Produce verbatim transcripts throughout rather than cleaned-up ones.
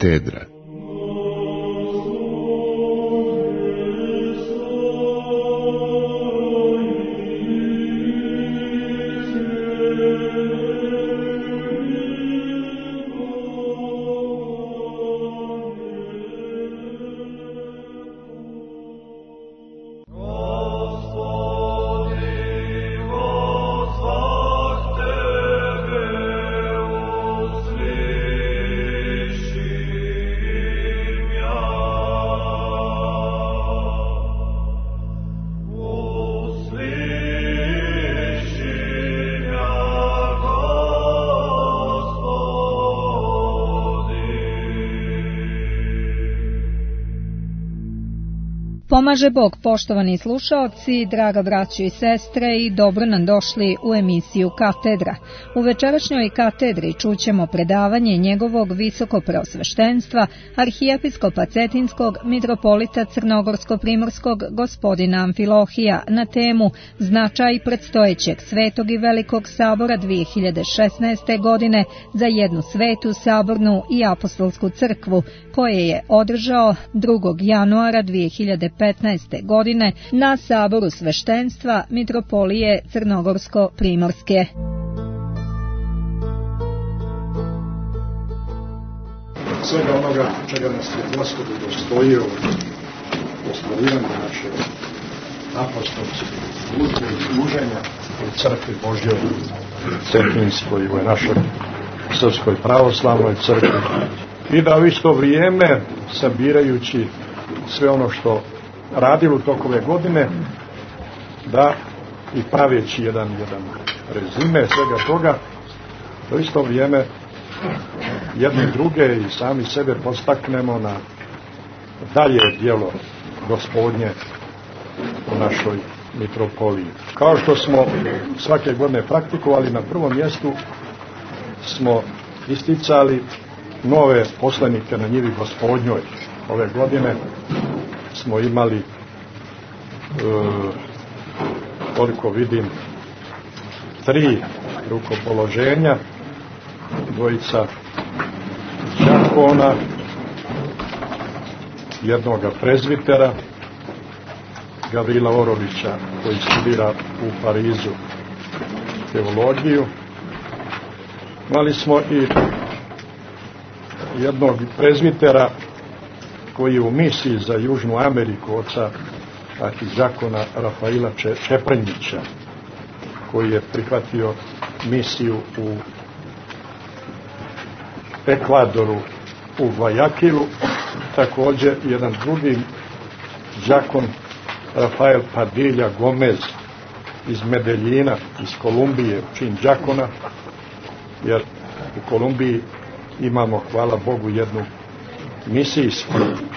katedra. Pomaže Bog, poštovani slušaoci, draga braćo i sestre, i dobro nam došli u emisiju Katedra. U večerašnjoj katedri čućemo predavanje njegovog visokopreosveštenstva, arhijepiskopa Cetinskog, mitropolita Crnogorsko-primorskog, gospodina Amfilohija, na temu Značaj predstojećeg Svetog i Velikog sabora dvije hiljade šesnaeste. godine za jednu svetu, sabornu i apostolsku crkvu, koje je održao drugog januara dvije hiljade petnaeste. godine na saboru sveštenstva mitropolije Crnogorsko-primorske. Svega onoga čega nas je Gospod udostojio u ostvarivanju naše apostolske službe i služenja u crkvi Božjoj Cetinskoj, u našoj srpskoj pravoslavnoj crkvi, i da u isto vrijeme, sabirajući sve ono što radili u tokove godine, da i praveći jedan, jedan rezime svega toga, da u isto vrijeme jedne druge i sami sebe postaknemo na dalje djelo Gospodnje u našoj mitropoliji. Kao što smo svake godine praktikovali, na prvom mjestu smo isticali nove poslanike na njivi Gospodnjoj. Ove godine smo imali, e, koliko vidim, tri rukopoloženja, dvojica đakona, jednoga prezbitera, Gavrila Orovića, koji studira u Parizu teologiju. Imali smo i jednog prezbitera koji je u misiji za Južnu Ameriku, oca arhidžakona Rafaila Čeprenjića, koji je prihvatio misiju u Ekvadoru, u Guayaquilu. Također jedan drugi đakon, Rafael Padilla Gomez iz Medeljina, iz Kolumbije, čin đakona, jer u Kolumbiji imamo, hvala Bogu, jednu misijsku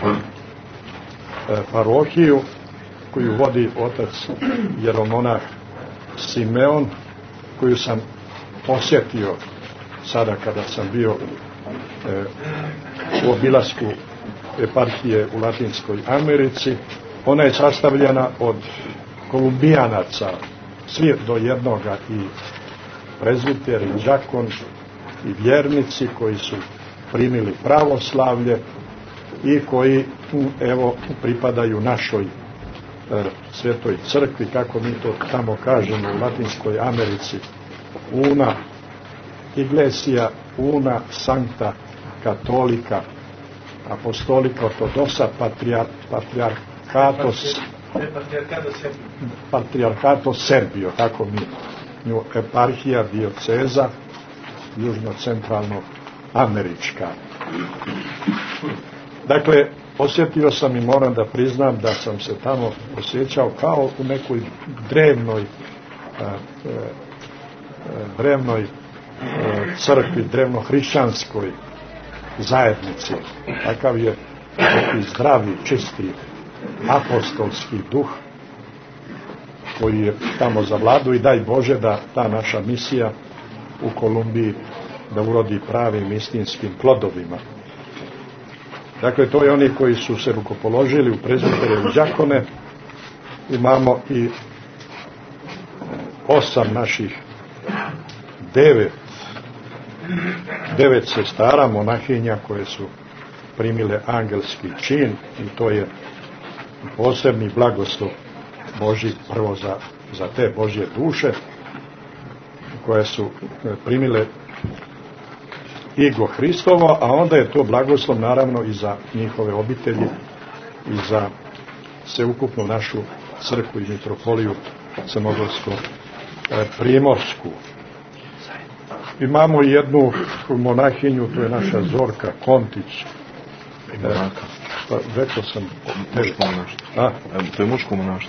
parohiju koju vodi otac jeromonah Simeon, koju sam posjetio sada kada sam bio e, u obilasku eparhije u Latinskoj Americi. Ona je sastavljena od kolumbijanaca, svi do jednoga, i prezbiter i đakon i vjernici koji su primili pravoslavlje i koji, evo, pripadaju našoj e, svetoj crkvi, kako mi to tamo kažemo u Latinskoj Americi, una Iglesia una Sancta Catholica Apostolica Ortodoxa Patriar, Patriarchatos Patriarchato Serbio, tako mi nju eparhija dioceza južno-centralno američka. Dakle, osjetio sam i moram da priznam da sam se tamo osjećao kao u nekoj drevnoj a, a, drevnoj a, crkvi, drevno-hrišćanskoj zajednici. Takav je neki zdravi, čisti apostolski duh koji je tamo zavladao, i daj Bože da ta naša misija u Kolumbiji da urodi pravim istinskim plodovima. Dakle, to je oni koji su se rukopoložili u prezbitere i đakone. Imamo i osam naših devet devet sestara monahinja koje su primile angelski čin i to je posebni blagoslov Božji prvo za, za te Božje duše koje su primile igo Hristovo, a onda je to blagoslov naravno i za njihove obitelji i za sveukupnu našu crkvu i mitropoliju crnogorsku primorsku. Imamo jednu monahinju, to je naša Zorka Kontić. E, pa, rekao sam... Muško monaštvo. A? To je muško monaštvo.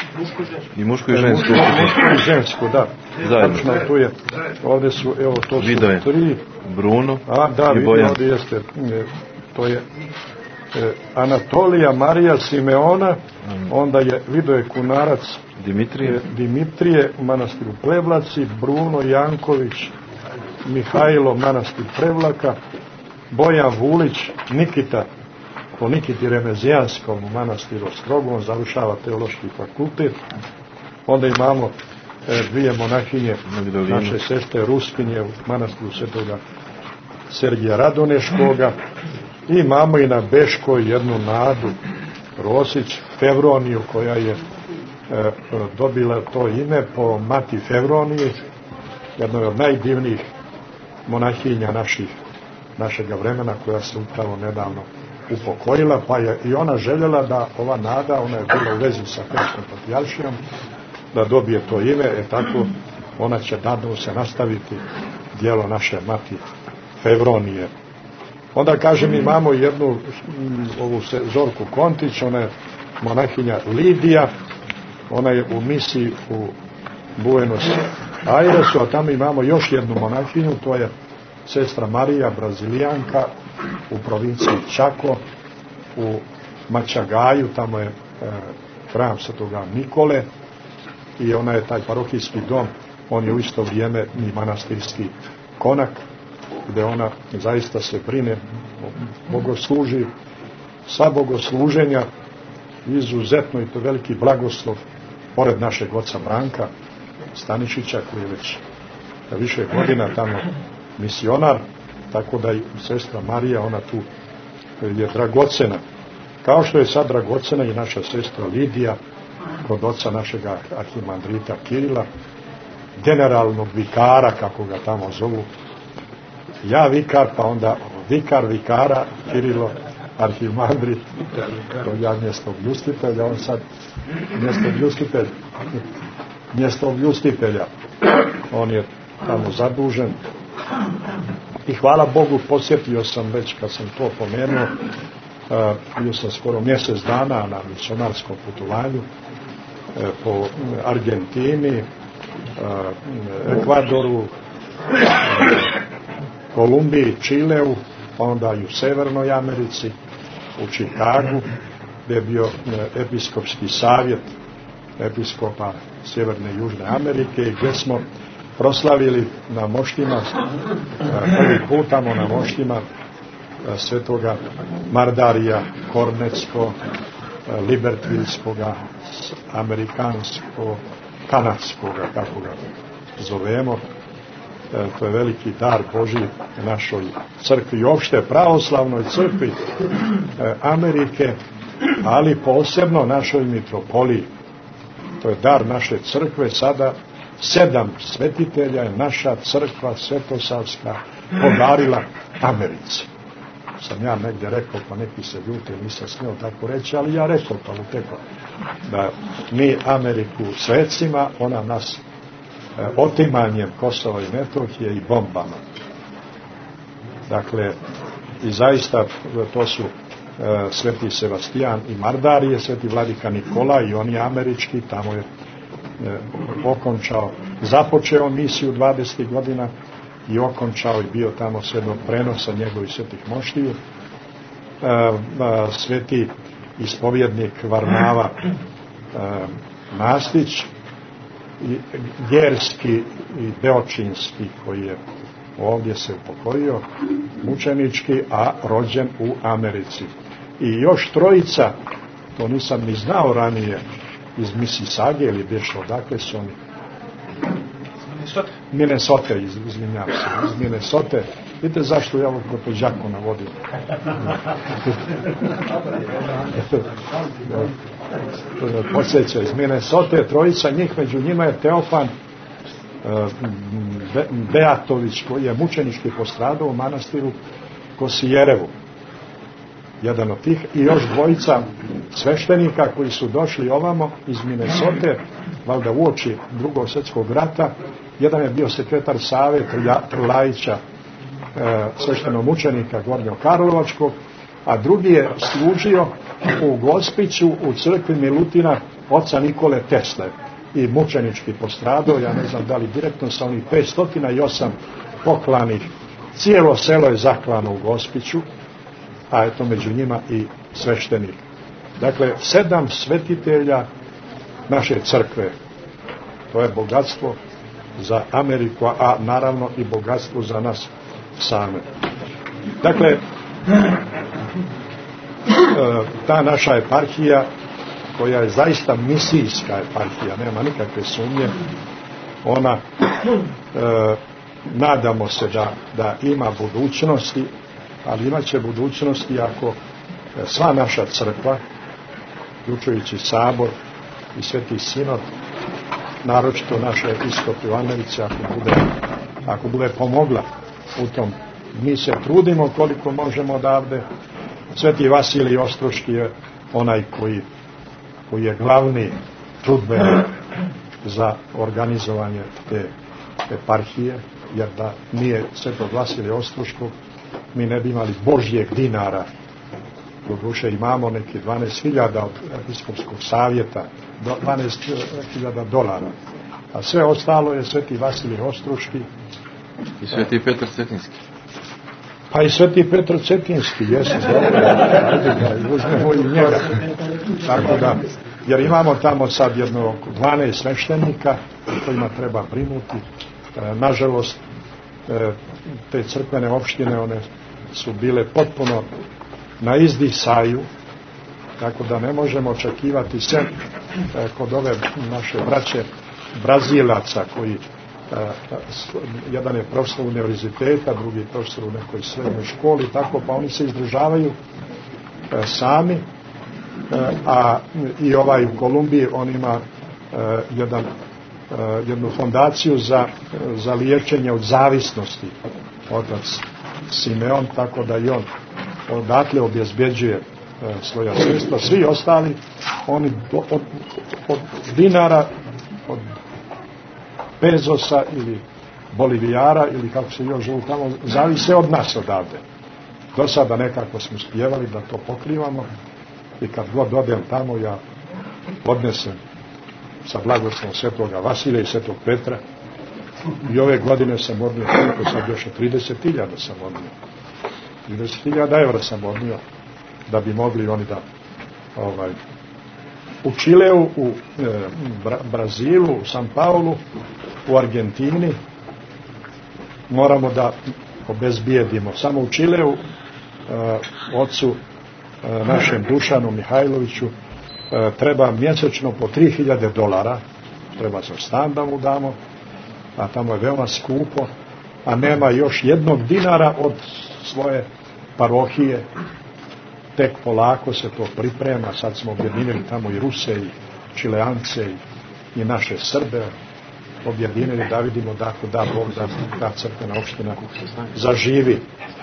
I muško i žensko. Muško i žensko, da. Zajedno. Tačno, tu je, ovdje su, evo, to su Vidoje. tri. Bruno A, da, i vidio, Bojan. ovdje jeste. To je e, Anatolija Marija Simeona, mm. onda je Vidoje Kunarac Dimitrije. E, Dimitrije u manastiru Plevlaci, Bruno Janković, Mihajlo manastir Prevlaka, Bojan Vulić, Nikita po Nikiti Remezijanskom u manastiru Ostrogu, on završava teološki fakultet. Onda imamo e, dvije monahinje, naše sestre Ruskinje u manastiru Svetoga Sergija Radoneškoga. I imamo i na Beškoj jednu Nadu Rosić Fevroniju koja je e, dobila to ime po Mati Fevroniji, jednoj od najdivnijih monahinja naših, našega vremena, koja se upravo nedavno upokojila, pa je i ona željela da ova Nada, ona je bila u vezi sa Perskom patrijaršijom, da dobije to ime, e tako ona će nadam se nastaviti djelo naše Mati Fevronije. Onda kažem, imamo jednu ovu Zorku Kontić, ona je monahinja Lidija, ona je u misiji u Buenos Airesu, a tamo imamo još jednu monahinju, to je sestra Marija, Brazilijanka, u provinciji Čako, u Mačagaju, tamo je e, hram Svetoga Nikole i ona je taj parohijski dom, on je u isto vrijeme i manastirski konak, gdje ona zaista se brine, bogosluži, sva bogosluženja, izuzetno i to veliki blagoslov, pored našeg oca Branka Stanišića, koji je već više godina tamo misionar, tako da i sestra Marija, ona tu je dragocena. Kao što je sad dragocena i naša sestra Lidija, kod oca našega arhimandrita Kirila, generalnog vikara, kako ga tamo zovu. Ja vikar, pa onda vikar vikara, Kirilo, arhimandrit, to ja mjesto vljustitelja, on sad mjesto vljustitelja, mjesto vljustitelja, on je tamo zadužen. I hvala Bogu, posjetio sam već kad sam to pomenuo, uh, bio sam skoro mjesec dana na misionarskom putovanju uh, po Argentini, uh, Ekvadoru, uh, Kolumbiji, Čileu, onda i u Severnoj Americi, u Čikagu, gdje je bio uh, episkopski savjet episkopa Sjeverne i Južne Amerike i gdje smo proslavili na moštima, prvi put tamo na moštima svetoga Mardarija Kornetsko, Libertvilskoga, Amerikansko, Kanadskoga, kako ga zovemo. To je veliki dar Božji našoj crkvi i opšte pravoslavnoj crkvi Amerike, ali posebno našoj mitropoliji. To je dar naše crkve. Sada sedam svetitelja je naša crkva Svetosavska podarila Americi. Sam ja negdje rekao, pa neki se ljute, nisam smio tako reći, ali ja rekao pa uteko, da mi Ameriku svecima, ona nas e, otimanjem Kosova i Metohije i bombama. Dakle, i zaista to su e, sveti Sebastijan i Mardarije, sveti vladika Nikola i on je američki, tamo je e, okončao, započeo misiju dvadesetih godina i okončao i bio tamo sve do prenosa njegovih svetih moštiju. E, e, sveti ispovjednik Varnava e, Nastić i Gerski i Beočinski, koji je ovdje se upokojio mučenički, a rođen u Americi. I još trojica, to nisam ni znao ranije, iz Mississauga ili bješe odakle su oni, Minnesota, izvinjavam se, iz Minnesota, Vidite zašto ja ovo gospođaku navodim. Podsjeća iz Minnesote, trojica njih, među njima je Teofan Be, Beatović, koji je mučenički postradao u manastiru Kosijerevu. Jedan od tih, i još dvojica sveštenika koji su došli ovamo iz Minnesote, valjda uoči Drugog svjetskog rata. Jedan je bio sekretar Save Trlajića, e, sveštenog mučenika Gornjo-Karlovačkog, a drugi je služio u Gospiću u crkvi Milutina oca Nikole Tesle i mučenički postradao, ja ne znam da li direktno, sa onih petsto osam poklanih. Cijelo selo je zaklano u Gospiću, a eto među njima i sveštenik. Dakle, sedam svetitelja naše crkve. To je bogatstvo za Ameriku, a naravno i bogatstvo za nas same. Dakle, ta naša eparhija, koja je zaista misijska eparhija, nema nikakve sumnje, ona, e, nadamo se da, da ima budućnosti, ali imat će budućnosti ako sva naša crkva, uključujući Sabor i Sveti Sinod, naročito naša episkop u Americi, ako bude, ako bude pomogla u tom. Mi se trudimo koliko možemo odavde. Sveti Vasilij Ostroški je onaj koji, koji je glavni trudbenik za organizovanje te eparhije, jer da nije Svetog Vasilija Ostroškog, mi ne bi imali Božjeg dinara. Doduše imamo neki dvanaest hiljada od episkopskog savjeta, dvanaest hiljada dolara. A sve ostalo je Sveti Vasilij Ostroški. I Sveti Petar Cetinski. Pa i Sveti Petar Cetinski, jesu, dobro, uzmemo i njega. Tako da, jer imamo tamo sad jedno dvanaest sveštenika kojima treba brinuti. E, nažalost, e, te crkvene opštine, one su bile potpuno na izdisaju, tako da ne možemo očekivati sve e, kod ove naše braće Brazilaca, koji e, jedan je profesor univerziteta, drugi je profesor u nekoj srednjoj školi, tako, pa oni se izdržavaju e, sami, e, a i ovaj u Kolumbiji on ima e, jedan, e, jednu fondaciju za, za liječenje od zavisnosti, otac Simeon, tako da i on odatle obezbeđuje e, svoja sredstva. Svi ostali, oni do, od, od dinara, od Pezosa ili Bolivijara ili kako se još zovu tamo, zavise od nas odavde. Do sada nekako smo spjevali da to pokrivamo i kad god odem tamo ja odnesem sa blagoslovom Svetoga Vasilija i Svetog Petra. I ove godine sam odnio, koliko sad još trideset hiljada sam odnio. trideset hiljada evra sam odnio da bi mogli oni da ovaj, u Čileu, u e, Bra, Brazilu, u San Paulu, u Argentini moramo da obezbijedimo. Samo u Čileu e, ocu e, našem Dušanu Mihajloviću e, treba mjesečno po tri hiljade dolara, treba za stan da mu damo, a tamo je veoma skupo, a nema još jednog dinara od svoje parohije. Tek polako se to priprema, sad smo objedinili tamo i Ruse i Čileance i, i naše Srbe, objedinili da vidimo da da Bog da ta crkvena opština zaživi.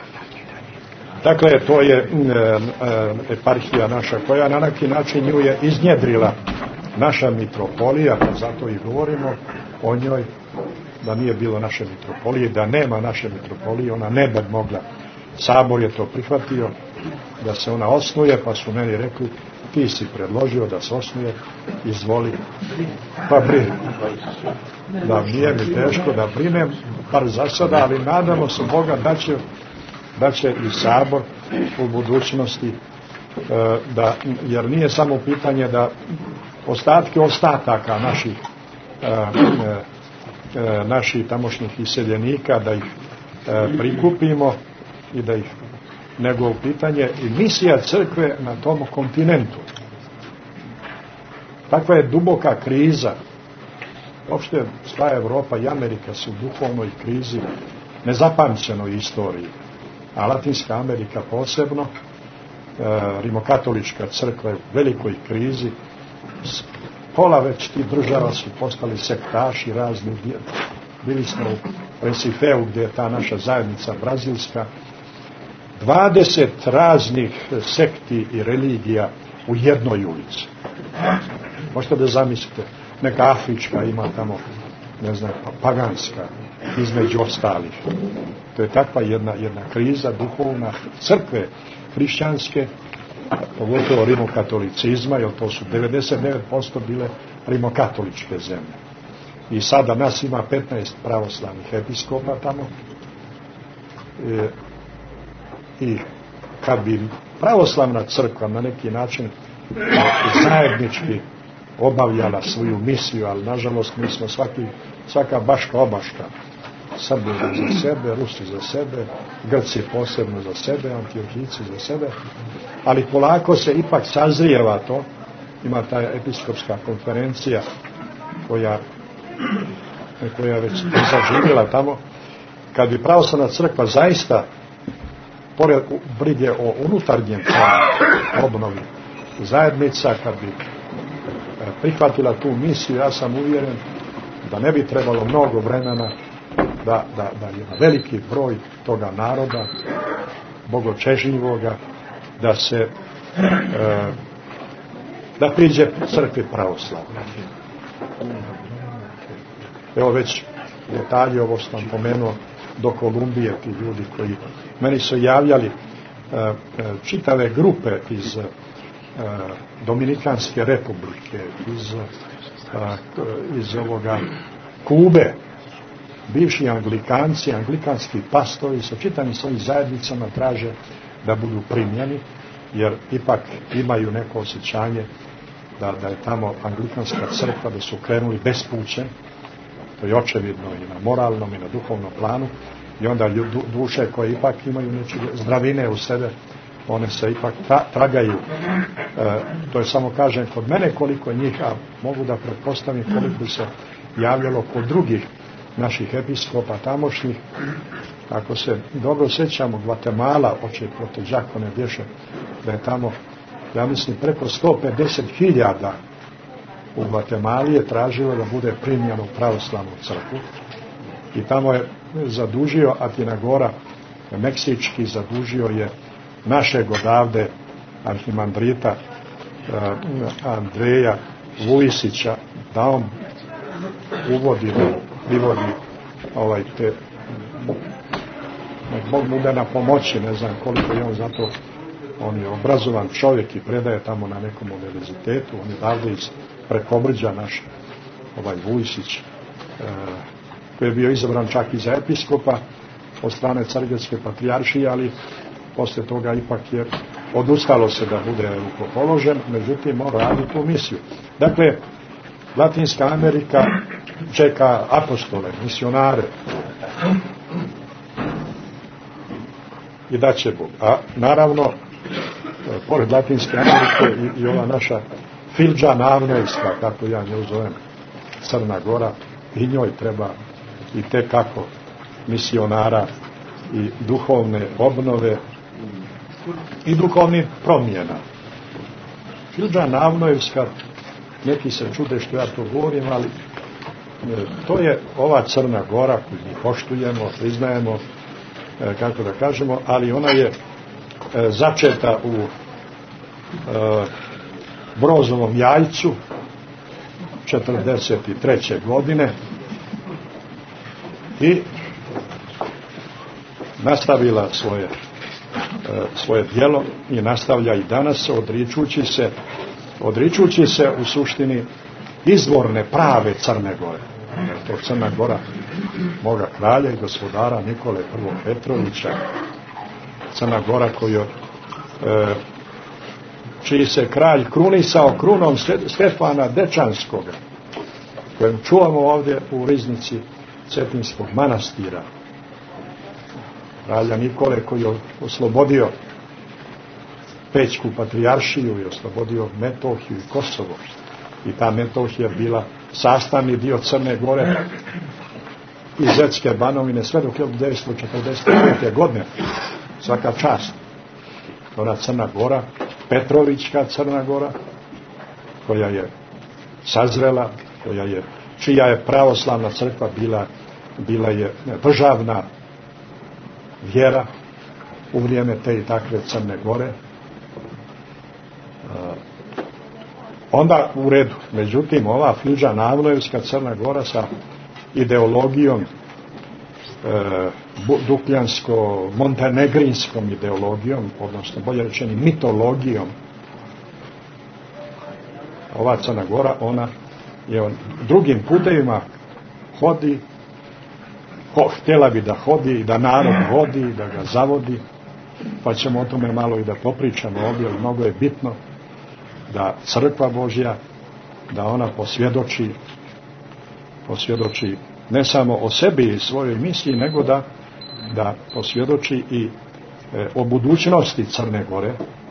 Dakle, to je e, e, eparhija naša, koja na neki način nju je iznjedrila naša mitropolija, pa zato i govorimo o njoj. Da nije bilo naše mitropolije, da nema naše mitropolije, ona ne bi mogla. Sabor je to prihvatio da se ona osnuje, pa su meni rekli, ti si predložio da se osnuje, izvoli, pa brinem. Da, nije mi teško da brinem, par za sada, ali nadamo se Boga da će, da će i Sabor u budućnosti, da, jer nije samo pitanje da ostatke ostataka naših naših tamošnjih iseljenika, da ih e, prikupimo i da ih, nego u pitanje i misija crkve na tom kontinentu. Takva je duboka kriza. Uopšte sva Evropa i Amerika su u duhovnoj krizi nezapamćenoj istoriji, a Latinska Amerika posebno, e, rimokatolička crkva je u velikoj krizi, pola već tih država su postali sektaši razni. Bili smo u Recifeu gdje je ta naša zajednica brazilska, dvadeset raznih sekti i religija u jednoj ulici. Možete da zamislite, neka afrička ima tamo, ne znam, paganska, između ostalih. To je takva jedna, jedna kriza duhovna crkve hrišćanske, pogotovo rimokatolicizma, jer to su devedeset devet posto bile rimokatoličke zemlje. I sada nas ima petnaest pravoslavnih episkopa tamo. E, I kad bi pravoslavna crkva na neki način zajednički obavljala svoju misiju, ali nažalost mi smo svaki, svaka baška obaška. Srbi za sebe, Rusi za sebe, Grci posebno za sebe, Antiohijci za sebe, ali polako se ipak sazrijeva to. Ima ta episkopska konferencija koja koja je već zaživjela tamo. Kad bi pravoslavna crkva zaista, pored brige o unutarnjem obnovi zajednica, kad bi prihvatila tu misiju, ja sam uvjeren da ne bi trebalo mnogo vremena da, da, da je veliki broj toga naroda bogočežljivoga da se e, da priđe crkvi pravoslavne. Evo već detalje, ovo sam pomenuo, do Kolumbije, ti ljudi koji meni su javljali e, e, čitave grupe iz e, Dominikanske republike, iz, e, iz ovoga Kube, bivši Anglikanci, anglikanski pastori sa čitavim svojim zajednicama traže da budu primljeni, jer ipak imaju neko osjećanje da, da je tamo anglikanska crkva, da su krenuli bespućem. To je očevidno i na moralnom i na duhovnom planu, i onda duše koje ipak imaju nečije zdravine u sebe, one se ipak tra, tragaju. E, to je samo, kažem, kod mene koliko je njih, a mogu da pretpostavim koliko se javljalo kod drugih naših episkopa tamošnjih. Ako se dobro sjećamo, Gvatemala, oče prote Đakone bješe, da je tamo, ja mislim, preko sto pedeset hiljada u Gvatemali je tražilo da bude primljeno u pravoslavnu crkvu, i tamo je zadužio Atinagora meksički, zadužio je našeg odavde arhimandrita Andreja Vujisića da on uvodi, privodi ovaj te, nek Bog mu da na pomoći, ne znam koliko je on, zato on je obrazovan čovjek i predaje tamo na nekom univerzitetu, on je davde iz Prekobrđa, naš ovaj Vujisić, e, koji je bio izabran čak i za episkopa od strane Carigradske patrijaršije, ali poslije toga ipak je odustalo se da bude rukopoložen, međutim on radi tu misiju. Dakle, Latinska Amerika čeka apostole, misionare, i da će Bog. A naravno, pored Latinske Amerike i, i ova naša Filđa Navnojska, kako ja nju zovem, Crna Gora, i njoj treba i te kako misionara i duhovne obnove i duhovnih promjena. Filđa Navnojevska, neki se čude što ja to govorim, ali to je ova Crna Gora koju mi poštujemo, priznajemo, kako da kažemo, ali ona je začeta u Brozovom Jajcu četrdeset treće godine i nastavila svoje svoje djelo i nastavlja i danas, odričući se odričući se u suštini izvorne prave Crne Gore. To je Crna Gora moga kralja i gospodara Nikole prvog Petrovića, Crna Gora koju e, čiji se kralj krunisao krunom Stefana Dečanskoga, kojem čuvamo ovdje u riznici Cetinskog manastira. Kralja Nikole koji je oslobodio Pećku patrijaršiju i oslobodio Metohiju i Kosovo. I ta Metohija bila sastavni dio Crne Gore. iz Zetske Banovine sve do hiljadu devetsto četrdeset pete. godine. Svaka čast. Ona Crna Gora, Petrovićka Crna Gora, koja je sazrela, koja je, čija je pravoslavna crkva bila, bila je državna vjera u vrijeme te i takve Crne Gore. Onda u redu. Međutim, ova Filđan-Avlojevska Crna Gora sa ideologijom e, dukljansko-montenegrinskom ideologijom, odnosno bolje rečeni mitologijom, ova Crna Gora, ona je on drugim putevima hodi, ho, htjela bi da hodi i da narod vodi, da ga zavodi, pa ćemo o tome malo i da popričamo ovdje, ali mnogo je bitno da crkva Božja, da ona posvjedoči, posvjedoči ne samo o sebi i svojoj misiji, nego da, da posvjedoči i e, o budućnosti Crne Gore,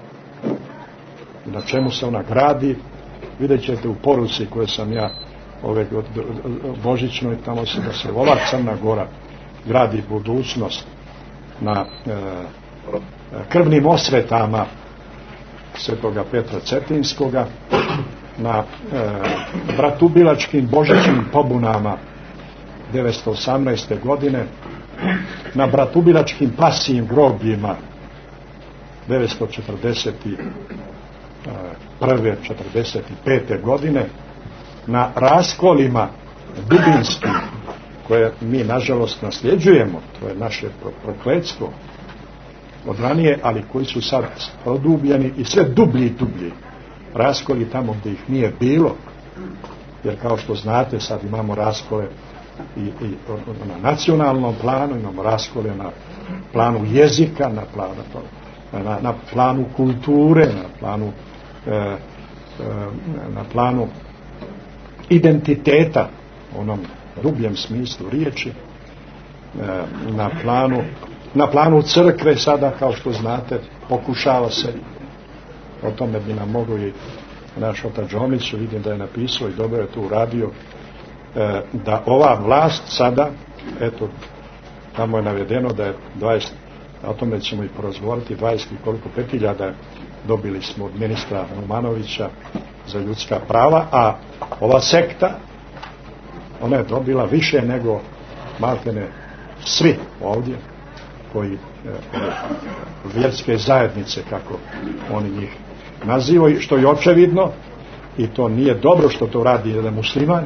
na čemu se ona gradi. Vidjet ćete u poruci koje sam ja ove božićnoj, tamo se da se ova Crna Gora gradi budućnost na e, krvnim osvetama Svetoga Petra Cetinskoga, na e, bratubilačkim božićnim pobunama devetsto osamnaeste. godine, na bratubilačkim pasijim grobljima devetsto četrdeset prve. četrdeset pete. godine, na raskolima dubinskim koje mi nažalost nasljeđujemo, to je naše prokletstvo od ranije, ali koji su sad produbljeni i sve dublji i dublji raskoli tamo gdje ih nije bilo, jer kao što znate sad imamo raskole i, i na nacionalnom planu, imamo raskole na planu jezika, na planu, na, na planu kulture, na planu e, e, na planu identiteta u onom dubljem smislu riječi, e, na planu na planu crkve sada, kao što znate, pokušava se, o tome bi nam mogao i naš otac Džomić, vidim da je napisao i dobro je to uradio, e, da ova vlast sada, eto, tamo je navedeno da je dvadeset, o tome ćemo i porazgovoriti, dvadeset i koliko pet hiljada dobili smo od ministra Romanovića za ljudska prava, a ova sekta, ona je dobila više nego maltene svi ovdje koji e, vjerske zajednice, kako oni njih nazivaju, što je očevidno, i to nije dobro što to radi jedan musliman,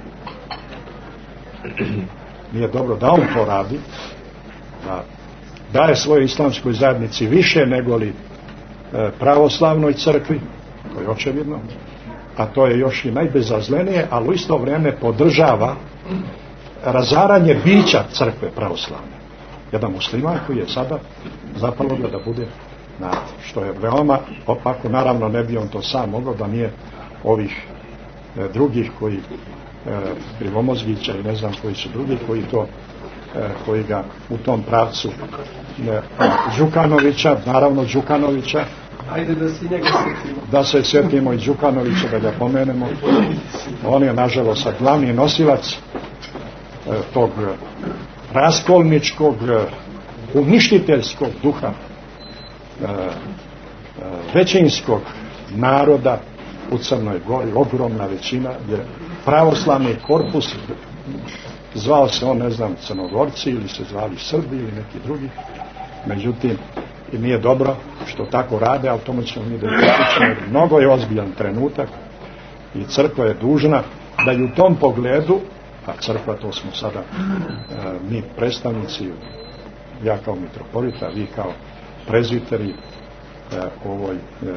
nije dobro da on to radi, da daje svojoj islamskoj zajednici više nego li e, pravoslavnoj crkvi, to je očevidno, a to je još i najbezazlenije, ali u isto vrijeme podržava razaranje bića crkve pravoslavne. Jedan musliman koji je sada zapalo da bude na, što je veoma opako, naravno ne bi on to sam mogao da nije ovih e, drugih koji e, Krivomozgića i ne znam koji su drugi koji to e, koji ga u tom pravcu e, Đukanovića, naravno Đukanovića. Ajde da se njega sjetimo. Da se sjetimo i Đukanovića, da ga pomenemo. On je nažalost glavni nosilac e, tog raskolničkog, uništiteljskog duha e, e, većinskog naroda u Crnoj Gori, ogromna većina, je pravoslavni korpus, zvao se on, ne znam, Crnogorci ili se zvali Srbi ili neki drugi, međutim i nije dobro što tako rade, ali tomu ćemo mi da je mnogo je ozbiljan trenutak i crkva je dužna da i u tom pogledu, a crkva, to smo sada e, mi predstavnici, ja kao mitropolita, vi kao prezviteri e, ovoj e, e,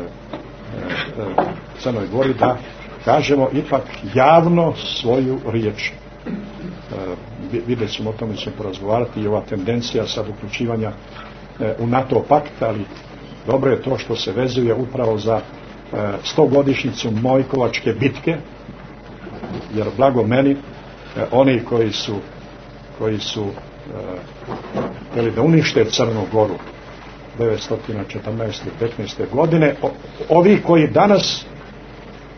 Crnoj Gori, da kažemo ipak javno svoju riječ. E, vidjet ćemo, o tome ćemo porazgovarati, i ova tendencija sad uključivanja e, u NATO pakt, ali dobro je to što se vezuje upravo za e, stogodišnjicu Mojkovačke bitke, jer blago meni oni koji su koji su htjeli da unište Crnu Goru devetsto četrnaeste. petnaeste. godine, ovi koji danas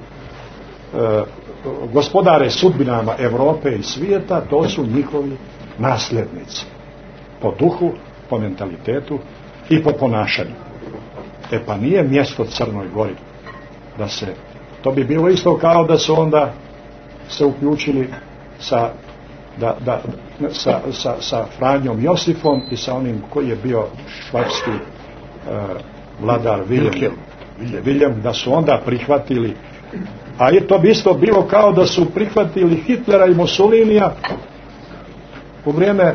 e, gospodare sudbinama Europe i svijeta, to su njihovi nasljednici. Po duhu, po mentalitetu i po ponašanju. E pa nije mjesto Crnoj Gori da se, to bi bilo isto kao da su onda se uključili sa, da, da, sa, sa, sa Franjom Josifom i sa onim koji je bio švapski uh, vladar Viljem, Viljem, da su onda prihvatili, a je to bi isto bilo kao da su prihvatili Hitlera i Mussolinija u vrijeme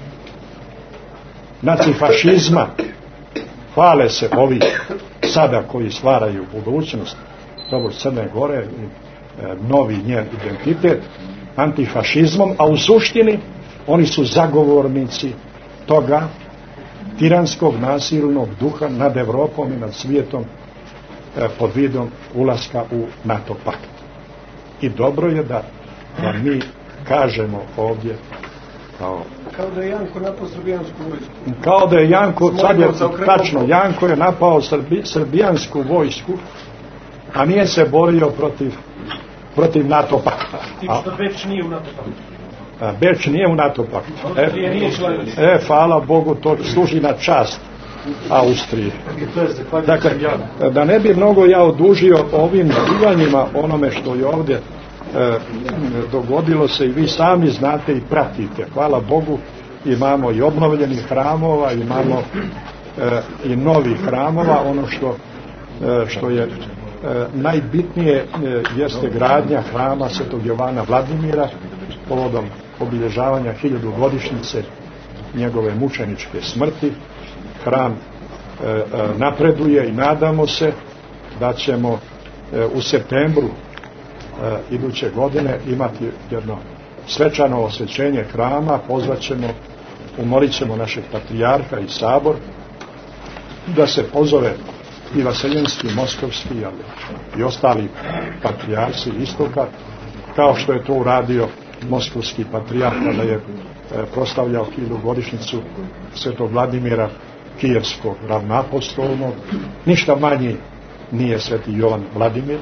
nacifašizma. Hvale se ovi sada koji stvaraju budućnost dobro Crne Gore i e, novi njen identitet antifašizmom, a u suštini oni su zagovornici toga tiranskog nasilnog duha nad Evropom i nad svijetom e, pod vidom ulaska u NATO pakt. I dobro je da, da mi kažemo ovdje kao Kao da je Janko napao srbijansku vojsku. Kao da je Janko, sad je tačno, Janko je napao srbi, srbijansku vojsku, a nije se borio protiv, protiv NATO pakta. Tim što Beč nije u NATO paktu. A, Beč nije u NATO paktu. E, e, hvala Bogu, to služi na čast Austrije. Dakle, da ne bi mnogo ja odužio ovim zbivanjima onome što je ovdje E, dogodilo se i vi sami znate i pratite. Hvala Bogu, imamo i obnovljenih hramova, imamo e, i novih hramova. Ono što, e, što je e, najbitnije e, jeste gradnja hrama Svetog Jovana Vladimira povodom obilježavanja hiljadugodišnjice njegove mučeničke smrti. Hram e, e, napreduje i nadamo se da ćemo e, u septembru Uh, iduće godine imati jedno svečano osvećenje hrama, pozvaćemo, umolit ćemo našeg patrijarha i sabor da se pozove i Vaseljenski, Moskovski, ali i ostali patrijarsi istoka, kao što je to uradio Moskovski patrijarh kada je uh, proslavljao hiljadugodišnjicu Svetog Vladimira Kijevskog ravnoapostolnog. Ništa manji nije Sveti Jovan Vladimir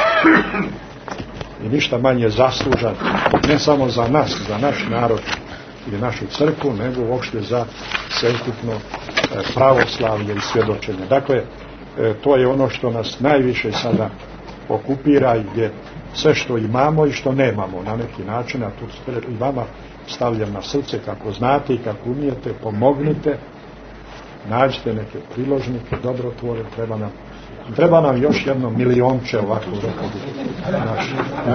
i ništa manje zaslužan ne samo za nas, za naš narod ili našu crkvu, nego uopšte za sveukupno pravoslavlje i svjedočenje. Dakle, to je ono što nas najviše sada okupira i gdje sve što imamo i što nemamo na neki način, a tu i vama stavljam na srce kako znate i kako umijete, pomognite, nađite neke priložnike, dobrotvore, treba nam Treba nam još jedno milionče ovako naš,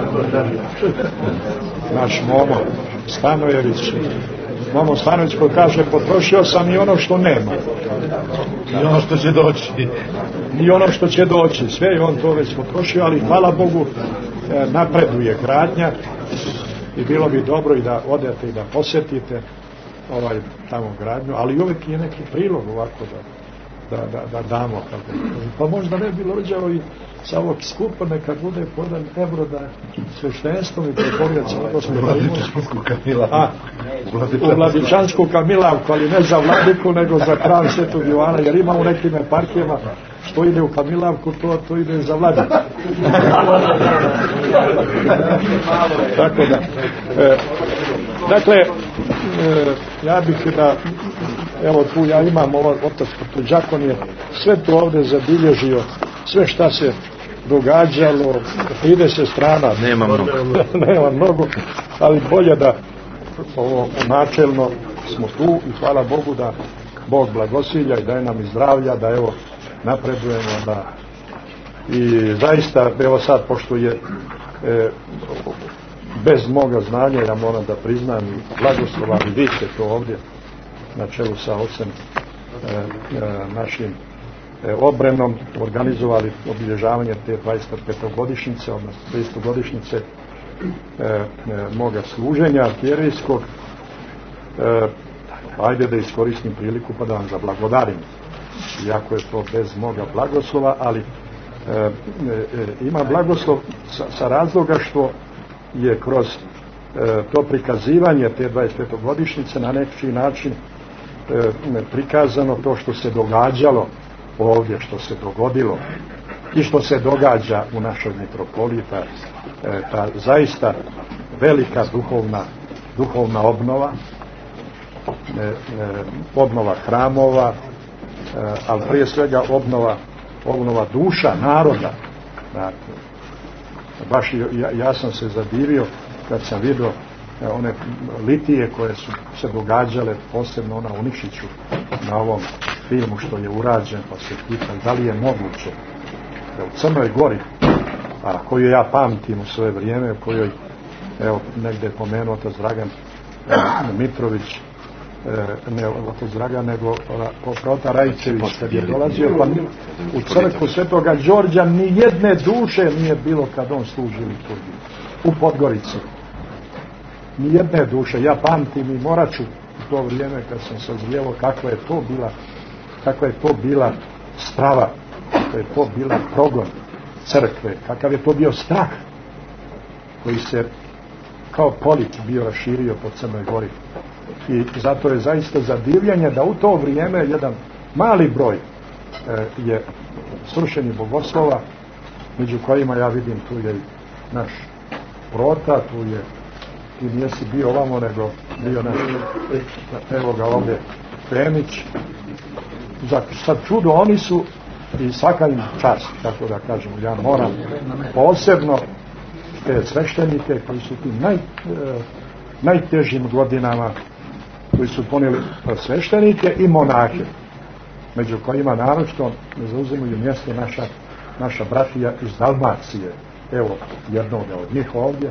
naš Momo Stanojević. Momo Stanojević koji kaže potrošio sam i ono što nema. I ono što će doći. I ono što će doći. Sve je on to već potrošio, ali hvala Bogu napreduje gradnja i bilo bi dobro i da odete i da posjetite ovaj tamo gradnju, ali uvijek je neki prilog ovako da Da, da, da damo. Pa možda ne bi lođao i sa ovog skupa neka bude podan evro da sveštenstvom i preporjaca a u Vladičansku Kamilavku, ali ne za Vladiku nego za hram Svetog Jovana, jer ima u nekim eparhijama što ide u Kamilavku, to, to ide za Vladiku. Tako da e, dakle e, ja bih da evo tu ja imam ovaj otac Protođakon je sve to ovdje zabilježio, sve šta se događalo, trideset strana nema mnogo nema mnogo, ali bolje da ovo načelno smo tu i hvala Bogu da Bog blagosilja i daje nam i zdravlja, da evo napredujemo, da i zaista evo sad pošto je e, bez moga znanja ja moram da priznam i blagoslova i vi ste to ovdje na čelu sa ocem e, e, našim e, Obrenom organizovali obilježavanje te dvadeset petogodišnjice, odnosno tridesetogodišnjice e, e, moga služenja arhijerijskog. E, ajde da iskoristim priliku pa da vam zablagodarim, iako je to bez moga blagoslova, ali e, e, ima blagoslov sa, sa razloga što je kroz e, to prikazivanje te dvadeset petogodišnjice na neki način e, prikazano to što se događalo ovdje, što se dogodilo i što se događa u našoj metropoliji, ta, e, ta zaista velika duhovna, duhovna obnova e, e, obnova hramova, e, ali prije svega obnova, obnova duša naroda. Znate, baš ja, ja sam se zadivio kad sam vidio one litije koje su se događale, posebno ona u Nikšiću na ovom filmu što je urađen, pa se pitam da li je moguće da u Crnoj Gori, a koju ja pamtim u svoje vrijeme, u kojoj evo negdje je pomenuo otac Dragan e, Mitrović, e, ne otac Dragan nego prota Rajčević kad je dolazio, pa u crkvu Svetoga Đorđa ni jedne duše nije bilo kad on služi liturgiju u Podgorici. Ni jedne duše. Ja pamtim i Moraču u to vrijeme kad sam sazrijevao kakva je to bila kakva je to bila strava, kakva je to bila progon crkve, kakav je to bio strah koji se kao polip bio raširio po Crnoj Gori. I zato je zaista zadivljanje da u to vrijeme jedan mali broj e, je srušenih bogoslova, među kojima ja vidim tu je naš Prota, tu je ti nijesi bio ovamo nego bio naš, evo ga ovdje Penić. Za sad čudo oni su i svaka im čast, tako da kažem, ja moram posebno te sveštenike koji su ti naj, e, najtežim godinama koji su ponijeli sveštenike i monahe, među kojima naročito ne zauzimaju mjesto naša, naša bratija iz Dalmacije, evo jednog od njih ovdje.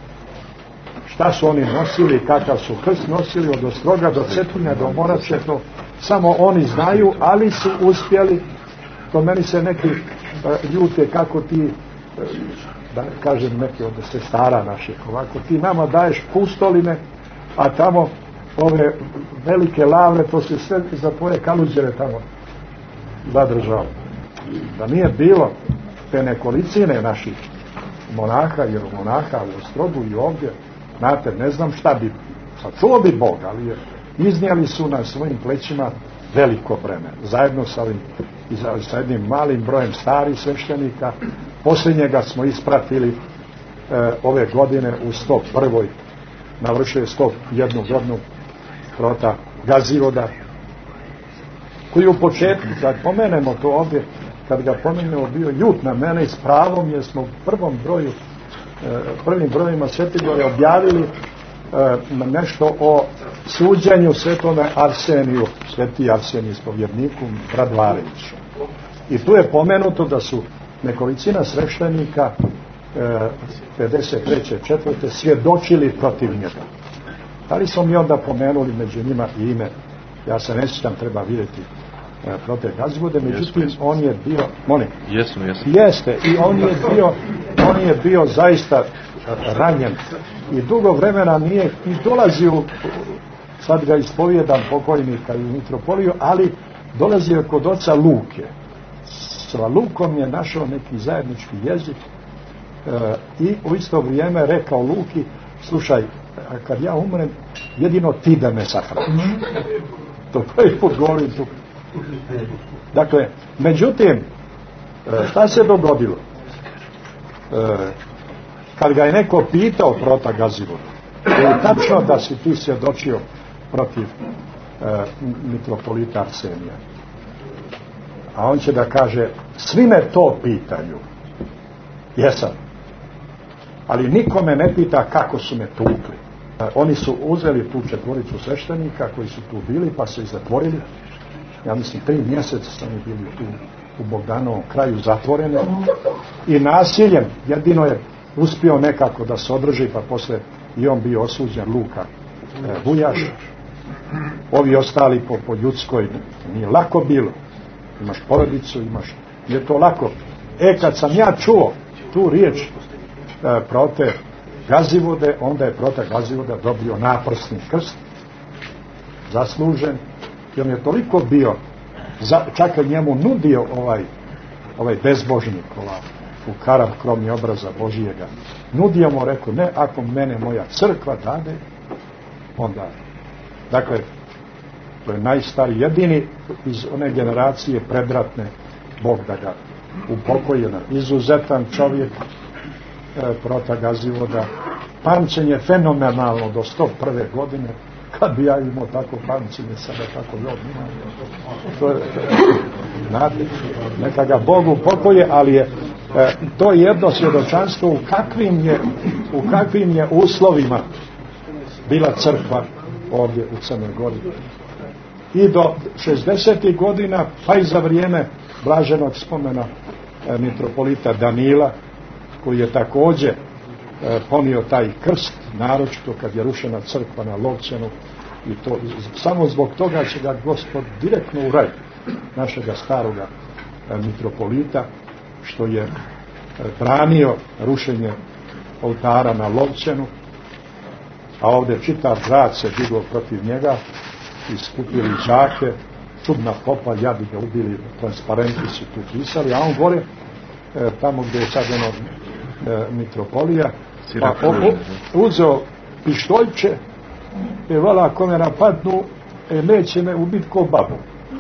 Šta su oni nosili, kakav su krst nosili od Ostroga do Cetinja do Morače, to samo oni znaju, ali su uspjeli. To meni se neki uh, ljute kako ti uh, da kažem neki od sestara naših ovako, ti nama daješ pustoline, a tamo ove velike lavre, to se sve za tvoje kaluđere tamo zadržao. Da nije bilo te nekolicine naših monaha, jer u monaha u Ostrogu i ovdje, znate, ne znam šta bi sačuo bi Bog, ali je, iznijeli su na svojim plećima veliko breme, zajedno sa ovim i sa jednim malim brojem starih sveštenika. Posljednjega smo ispratili e, ove godine u sto prvoj navršuje sto jednu godinu Prota Gazivoda, koji u početku, kad pomenemo to ovdje, kad ga pomenemo, bio ljut na mene i s pravom, jer smo u prvom broju e, prvim brojima Svetigore objavili e, nešto o suđenju svetome Arseniju, sveti Arsenij ispovjedniku Radvareviću. I tu je pomenuto da su nekolicina sveštenika e, pedeset treće četvrte svjedočili protiv njega. Ali smo mi onda pomenuli među njima i ime, ja se ne sjećam, treba vidjeti e, protiv Gazivode, međutim jesmo, on je bio molim, jesmo, jesmo. jeste i on je bio on je bio zaista ranjen i dugo vremena nije i dolazio, sad ga ispovjedam pokojnika i mitropoliju, ali dolazio kod oca Luke. Sa Lukom je našao neki zajednički jezik e, i u isto vrijeme rekao Luki, slušaj, kad ja umrem, jedino ti da me sahraniš. To prvi put govorim tu. Dakle, međutim, šta se dogodilo? E, kad ga je neko pitao Prota Gazivoda, je tačno da si ti svjedočio protiv e, mitropolita Arsenija? A on će da kaže, svi me to pitaju. Jesam. Ali niko me ne pita kako su me tukli. E, oni su uzeli tu četvoricu sveštenika koji su tu bili, pa su ih zatvorili. Ja mislim, tri mjeseca su oni bili tu u Bogdanovom kraju zatvorene. I nasiljem, jedino je uspio nekako da se održi, pa posle i on bio osuđen, Luka e, Bujaš. Ovi ostali po, po ljudskoj, nije lako bilo. Imaš porodicu, imaš, nije to lako. E, kad sam ja čuo tu riječ e, Prote Gazivode, onda je Prota Gazivoda dobio naprsni krst, zaslužen, i on je toliko bio, za, čak je njemu nudio ovaj, ovaj bezbožnik, ovaj, u karav kromni obraza Božijega, nudio mu, rekao, ne, ako mene moja crkva dade, onda, dakle, to je najstariji, jedini iz one generacije predratne, Bog da ga upokojena, izuzetan čovjek, e, Prota Gazivoda, pamćenje fenomenalno do sto prve godine, kad bi ja imao tako pamćenje sada kako je odmah. To je, znate, neka ga Bogu pokoje, ali je e, to je jedno svjedočanstvo u kakvim je, u kakvim je uslovima bila crkva ovdje u Crnoj Gori. I do šezdesetih godina, pa i za vrijeme blaženog spomena e, mitropolita Danila, koji je također e, ponio taj krst, naročito kad je rušena crkva na Lovćenu, i to samo zbog toga će ga Gospod direktno u raj našega staroga e, mitropolita, što je e, branio rušenje oltara na Lovćenu, a ovdje čitav grad se digao protiv njega i skupili žake, čudna popa, jadi ga ubili, transparenti su tu pisali, a on gore, e, tamo gdje je sad ono e, mitropolija, pa o, o, uzeo pištoljče i vala kome napadnu, e, neće me ubiti ko babu.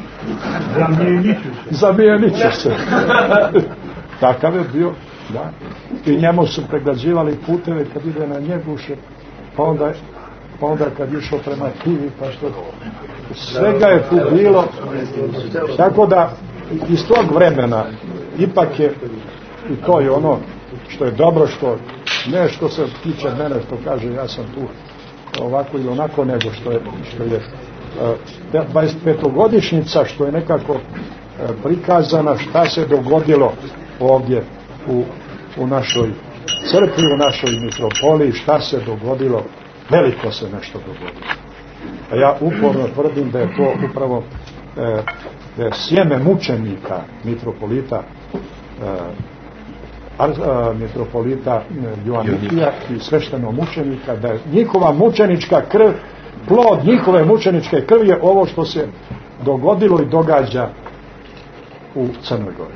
Zamijenit će se. Takav je bio, da. I njemu su pregrađivali puteve kad ide na Njeguše, pa onda, pa onda kad išao prema Kivi, pa što svega je tu bilo, tako da iz tog vremena ipak je, i to je ono što je dobro, što ne što se tiče mene, što kaže ja sam tu ovako ili onako, nego što je, što je dvadesetpetogodišnjica, što je nekako prikazana šta se dogodilo ovdje u, u našoj crkvi, u našoj mitropoliji, šta se dogodilo, veliko se nešto dogodilo. A ja uporno tvrdim da je to upravo e, da je sjeme mučenika mitropolita e, ar, a, mitropolita Joannikija i svešteno mučenika, da je njihova mučenička krv, plod njihove mučeničke krvi je ovo što se dogodilo i događa u Crnoj Gori.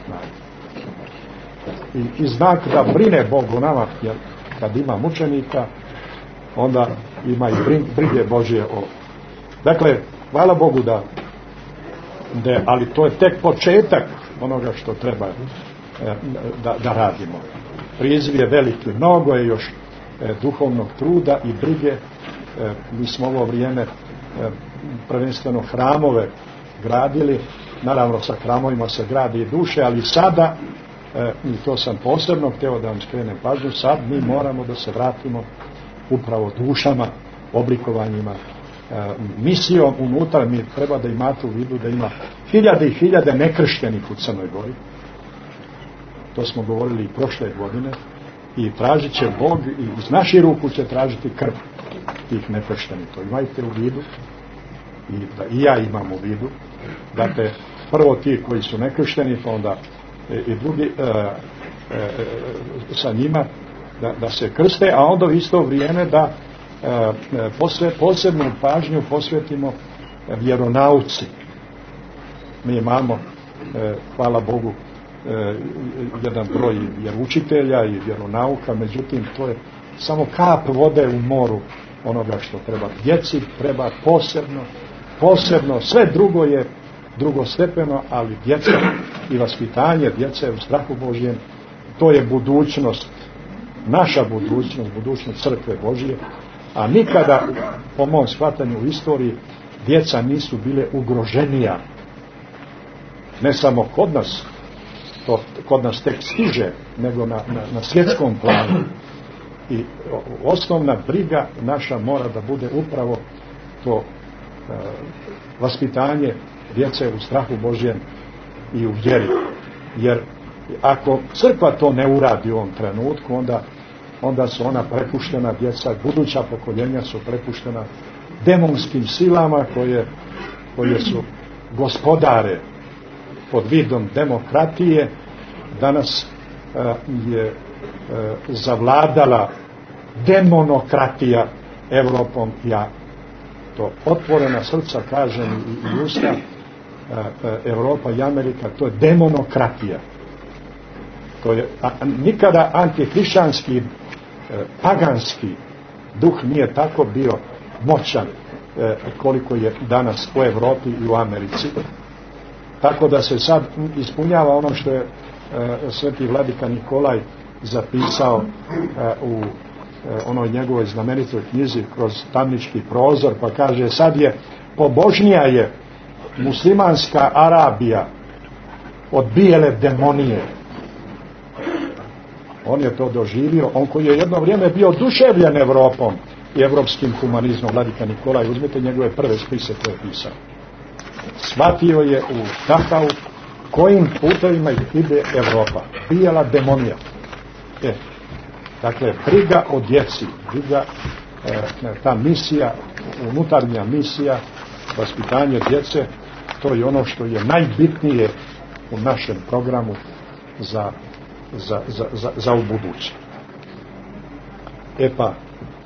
I, i znak da brine Bog u nama, jer kad ima mučenika onda ima i brige Božje o... Dakle, hvala Bogu da, da ali to je tek početak onoga što treba da, da radimo. Priziv je veliki, mnogo je još e, duhovnog truda i brige. E, mi smo ovo vrijeme e, prvenstveno hramove gradili, naravno sa hramovima se gradi i duše, ali sada, e, i to sam posebno htio da vam skrenem pažnju, sad mi moramo da se vratimo upravo dušama, oblikovanjima, e, misijom unutra. Mi treba da imate u vidu da ima hiljade i hiljade nekrštenih u Crnoj Gori. To smo govorili i prošle godine, i tražit će Bog, i iz naših ruku će tražiti krv tih nekrštenih. To imajte u vidu, i da i ja imam u vidu. Dakle, prvo ti koji su nekršteni, pa onda e, i drugi e, e, sa njima Da, da se krste, a onda u isto vrijeme da e, posve, posebnu pažnju posvetimo vjeronauci. Mi imamo, e, hvala Bogu, e, jedan broj vjeroučitelja i vjeronauka, međutim to je samo kap vode u moru onoga što treba. Djeci treba posebno, posebno, sve drugo je drugostepeno, ali djeca i vaspitanje djece u strahu Božjem, to je budućnost, naša budućnost, budućnost crkve Božje, a nikada po mom shvatanju u istoriji djeca nisu bile ugroženija, ne samo kod nas, to kod nas tek stiže, nego na, na, na svjetskom planu. I osnovna briga naša mora da bude upravo to e, vaspitanje djece u strahu Božjem i u vjeri. Jer ako crkva to ne uradi u ovom trenutku, onda, onda su ona prepuštena, djeca, buduća pokoljenja su prepuštena demonskim silama koje, koje su gospodare pod vidom demokratije. Danas e, je e, zavladala demonokratija Evropom. Ja to otvorena srca kažem i, i usta, e, e, Evropa i Amerika, to je demonokratija. To je a, nikada antihrišćanski, e, paganski duh nije tako bio moćan e, koliko je danas u Evropi i u Americi. Tako da se sad ispunjava ono što je e, sveti vladika Nikolaj zapisao e, u onoj njegovoj znamenitoj knjizi Kroz tamnički prozor, pa kaže sad je pobožnija je muslimanska Arabija od bijele demonije. On je to doživio, on koji je jedno vrijeme bio oduševljen Evropom i evropskim humanizmom, Vladika Nikolaj, uzmite njegove prve spise koje je pisao. Shvatio je u Dachau kojim putevima ide Evropa. Bijela demonija. E, dakle, briga o djeci, briga, e, ta misija, unutarnja misija, vaspitanje djece, to je ono što je najbitnije u našem programu za, za, za, za, za ubuduće. E pa,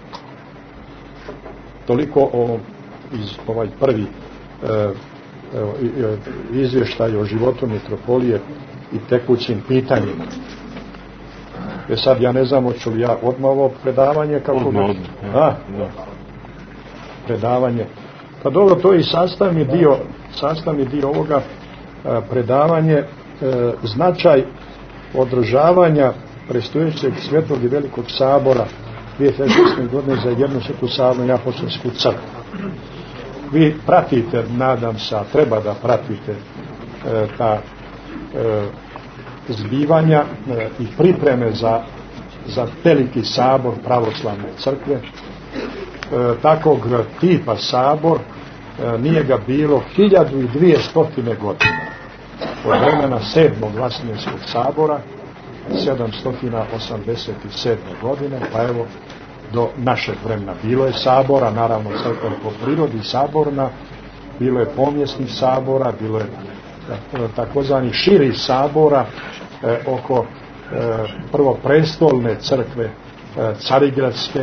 toliko o iz ovaj prvi e, e, izvještaj o životu mitropolije i tekućim pitanjima. E sad ja ne znam hoću li ja odmah ovo predavanje kako odmah, ga... odmah, A, da. predavanje. Pa dobro, to je i sastavni dio, sastavni dio ovoga a, predavanje, e, značaj održavanja predstojećeg Svetog i Velikog sabora dvije hiljade šesnaeste. godine za jednu svetu sabornu i apostolsku crkvu. Vi pratite, nadam se, a treba da pratite e, ta e, zbivanja e, i pripreme za, za veliki sabor pravoslavne crkve. E, takvog tipa sabor e, nije ga bilo hiljadu i dvjesto godina. Od vremena sedmog Vasiljenskog sabora sedamsto osamdeset sedme. godine, pa evo do našeg vremena. Bilo je sabora, naravno crkva po prirodi saborna, bilo je pomjesnih sabora, bilo je takozvani širi sabora e, oko e, prvo prestolne crkve e, Carigradske,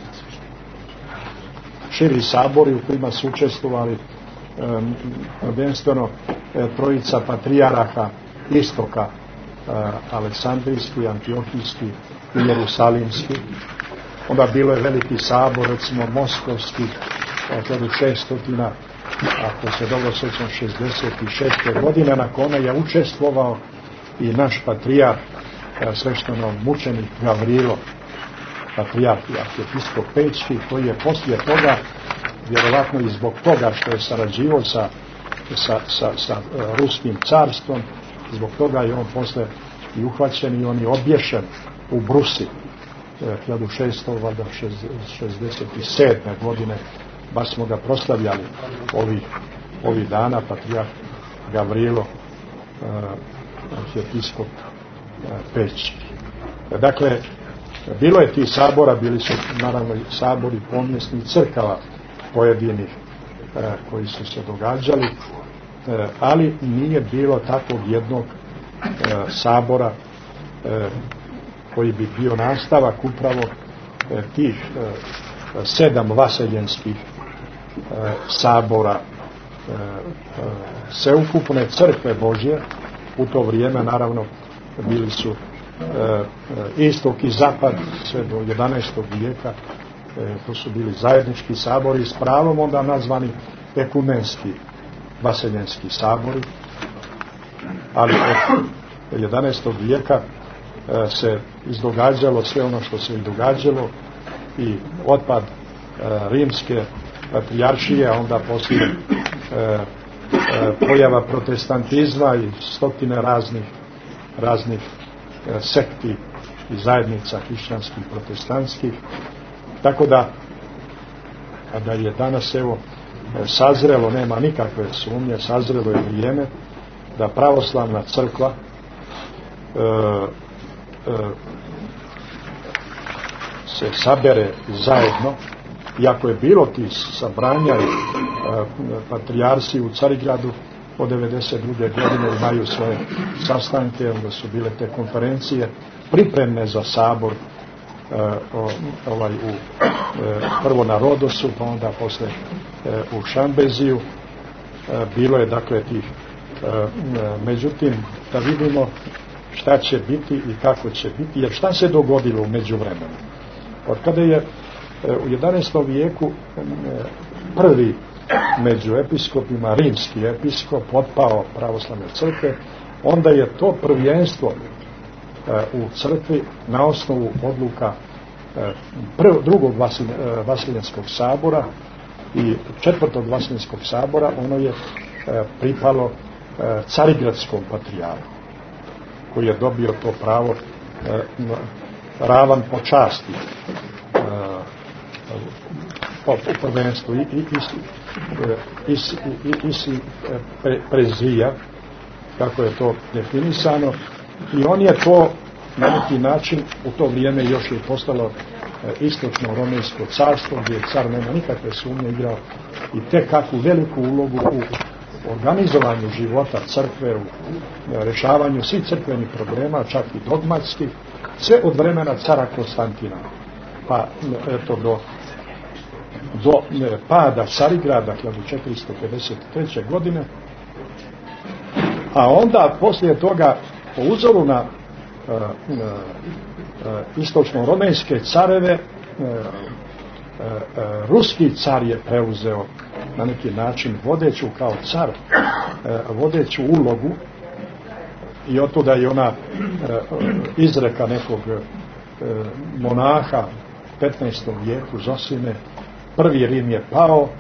širi sabori u kojima su učestvovali e, prvenstveno e, trojica patrijaraha istoka, e, Aleksandrijski, Antiohijski i Jerusalimski. Onda bilo je veliki sabor, recimo Moskovski, hiljadu šesto, ako se dobro sjećam, šezdeset šeste. godine, na kome je učestvovao i naš patrijarh, svešteno mučenik Gavrilo, patrijarh i arhiepiskop Pećki, koji je poslije toga, vjerovatno i zbog toga što je sarađivao sa, sa, sa, sa ruskim carstvom, zbog toga je on posle i uhvaćen i on je obješen u Brusi hiljadu šesto šezdeset sedme. godine, baš smo ga proslavljali ovih, ovih dana, patrijarh Gavrilo, arhiepiskop Pećki. Dakle, bilo je ti sabora, bili su naravno i sabori pomjesnih crkava pojedinih koji su se događali, ali nije bilo takvog jednog sabora koji bi bio nastavak upravo e, tih e, sedam vaseljenskih e, sabora e, e, sveukupne crkve Božje. U to vrijeme naravno bili su e, e, istok i zapad sve do jedanaestog vijeka, e, to su bili zajednički sabori s pravom onda nazvani ekumenski vaseljenski sabori, ali od jedanaestog vijeka se izdogađalo sve ono što se događalo i otpad e, rimske patrijaršije, a onda poslije e, e, pojava protestantizma i stotine raznih raznih e, sekti i zajednica hrišćanskih protestantskih, tako da a da je danas evo sazrelo, nema nikakve sumnje, sazrelo je vrijeme da pravoslavna crkva e, se sabere zajedno, iako je bilo ti sabranja i patrijarsi u Carigradu od devedeset druge. godine imaju svoje sastanke, onda su bile te konferencije pripremne za sabor, ovaj u prvo na Rodosu, pa onda posle u Šambeziju. Bilo je dakle tih, međutim da vidimo šta će biti i kako će biti, jer šta se dogodilo u međuvremenu. Od kada je u jedanaestom vijeku prvi među episkopima, rimski episkop, otpao pravoslavne crkve, onda je to prvenstvo u crkvi na osnovu odluka prv, drugog Vasilj, Vasiljanskog sabora i četvrtog Vasiljanskog sabora, ono je pripalo Carigradskom patrijarhu, koji je dobio to pravo ravan po časti, po prvenstvu i isi prezija, kako je to definisano, i on je to na neki način u to vrijeme još je postalo istočno Romejsko carstvo, gdje car nema nikakve sumnje igrao i tek kakvu veliku ulogu u organizovanju života crkve, u rješavanju svih crkvenih problema, čak i dogmatskih, sve od vremena cara Konstantina pa eto do do pada Carigrada hiljadu četiristo pedeset treće. godine, a onda poslije toga po uzoru na uh, uh, istočno romejske careve uh, uh, uh, ruski car je preuzeo na neki način vodeću kao car uh, vodeću ulogu, i otuda je ona uh, izreka nekog uh, monaha u petnaestom vijeku Zosime: prvi Rim je pao,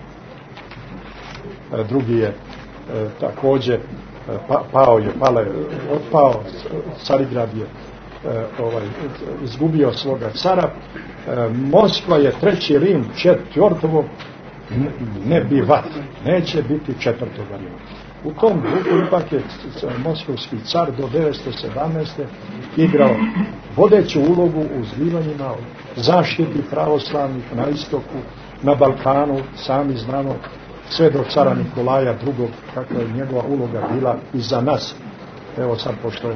drugi je također pa, pao je, pala je, otpao, Carigrad je ovaj, izgubio svoga cara, Moskva je treći Rim, četvrtovo, ne bivat, neće biti četvrtoga Rima. U tom duhu ipak je moskovski car do devetsto sedamnaeste. igrao vodeću ulogu u zbivanjima, zaštiti pravoslavnih na istoku, na Balkanu, sami znamo, sve do cara Nikolaja drugog, kakva je njegova uloga bila i za nas. Evo sad, pošto,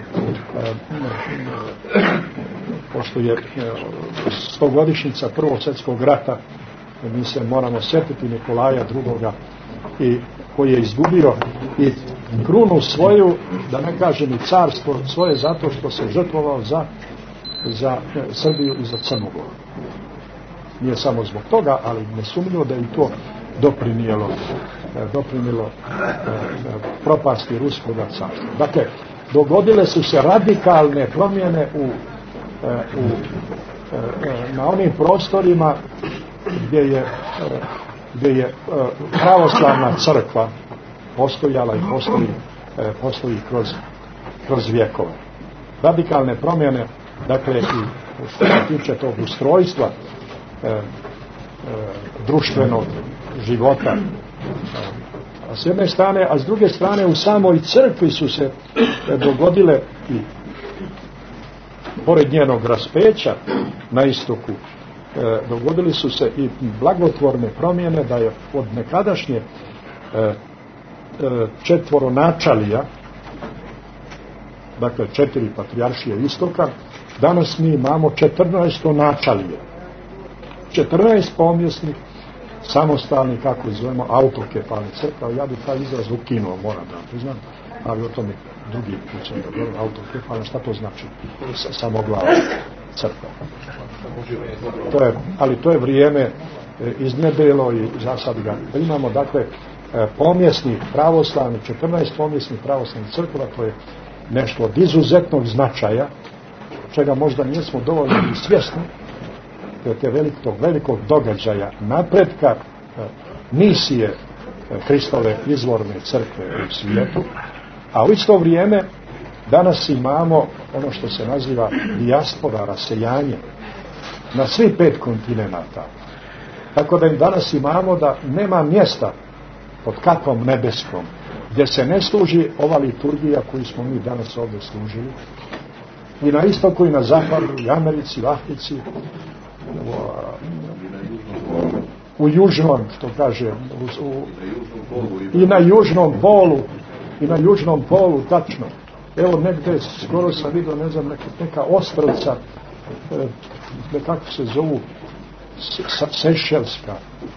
pošto je stogodišnjica Prvog svjetskog rata, mi se moramo sjetiti Nikolaja drugoga, i koji je izgubio i krunu svoju, da ne kažem i carstvo svoje, zato što se žrtvovao za, za Srbiju i za Crnu Goru. Nije samo zbog toga, ali nesumnjivo da je i to doprinijelo doprinijelo propasti ruskoga carstva. Dakle, dogodile su se radikalne promjene u, u, na onim prostorima gdje je gdje je pravoslavna crkva postojala i postoji, postoji kroz, kroz vjekove. Radikalne promjene, dakle, i što se tiče tog ustrojstva e, e, društvenog života, a s jedne strane, a s druge strane u samoj crkvi su se dogodile i pored njenog raspeća na istoku, E, dogodili su se i blagotvorne promjene, da je od nekadašnje e, e, četvoronačalija, dakle četiri patrijaršije istoka, danas mi imamo četrnaesto načalije, četrnaest pomjesnih samostalnih, kako izvemo, autokefalnih crkva. Ja bih taj izraz ukinuo, moram da priznam, ali o tome drugi put sam govorio. Autokefalna, šta to znači? Samoglava crkva. To je, ali to je vrijeme iznjedrilo i za sad ga imamo. Dakle, pomjesnih pravoslavnih, četrnaest pomjesnih pravoslavnih crkva, to je nešto od izuzetnog značaja, čega možda nismo dovoljno i svjesni, te velikog, velikog događaja napretka misije Hristove izvorne crkve u svijetu, a u isto vrijeme danas imamo ono što se naziva dijaspora, raseljanje na svih pet kontinenata. Tako da im danas imamo da nema mjesta pod kapom nebeskom gdje se ne služi ova liturgija koju smo mi danas ovdje služili, i na istoku i na zapadu, i Americi, u Africi, u, u južnom, što kaže, u, u, i na južnom polu, i na južnom polu, tačno. Evo negdje, skoro sam vidio, ne znam, neka, neka ostrvca, e, kako se zovu, Sešelska.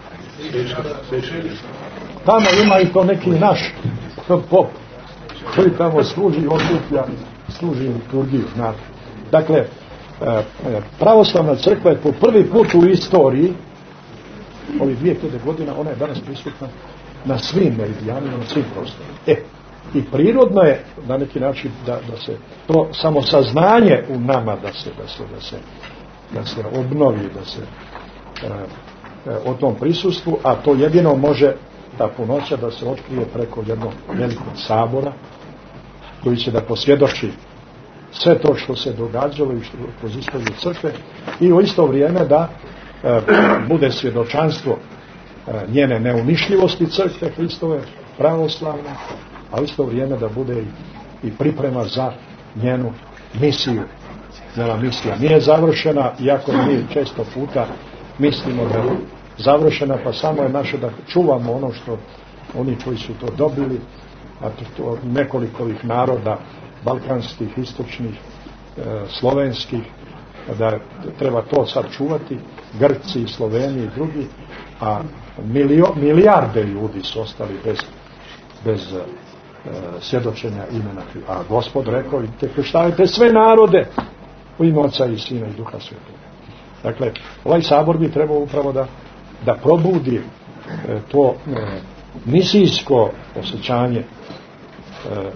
Tamo ima i to neki naš pop, koji tamo služi, okuplja, služi liturgiju, znate. Dakle, pravoslavna crkva je po prvi put u istoriji, ovih dvije hiljade godina, ona je danas prisutna na svim meridijanima, na svim prostorima. E, i prirodno je na neki način da, da se to samosaznanje u nama da se, da se, da se da se obnovi, da se e, e, o tom prisustvu, a to jedino može ta punoća da se otkrije preko jednog velikog sabora koji će da posvjedoči sve to što se događalo i što kroz istoriju crkve i u isto vrijeme da e, bude svjedočanstvo e, njene neunišljivosti crkve Hristove pravoslavne, a u isto vrijeme da bude i, i priprema za njenu misiju. Njena misija nije završena, iako mi često puta mislimo da je završena, pa samo je naše da čuvamo ono što oni koji su to dobili, a to nekoliko ovih naroda balkanskih, istočnih, e, slovenskih, da treba to sad čuvati, Grci, Sloveni i drugi, a milio, milijarde ljudi su ostali bez, bez e, svjedočenja imena. A Gospod rekao, idite krštavajte sve narode u ime Oca i Sina i Duha Svetog. Dakle, ovaj sabor bi trebao upravo da, da probudi e, to e, misijsko osjećanje e,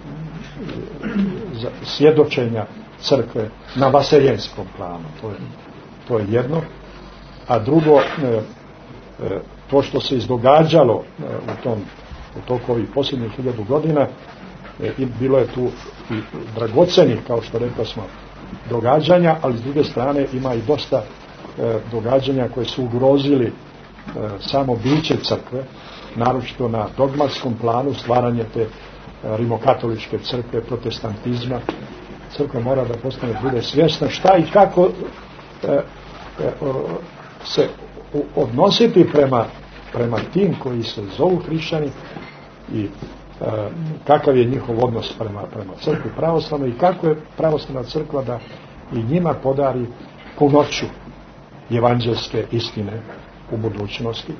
svjedočenja crkve na vaseljenskom planu. To je, to je jedno. A drugo, e, e, to što se izdogađalo e, u tom u toku ovih posljednjih hiljadu godina, e, i bilo je tu i dragocenih, kao što rekli smo, događanja, ali s druge strane ima i dosta e, događanja koje su ugrozili e, samo biće crkve, naročito na dogmatskom planu, stvaranje te rimokatoličke crkve, protestantizma. Crkva mora da postane, bude svjesna šta i kako e, e, se odnositi prema, prema tim koji se zovu hrišćani i e, kakav je njihov odnos prema, prema crkvi pravoslavnoj i kako je pravoslavna crkva da i njima podari punoću evanđelske istine u budućnosti.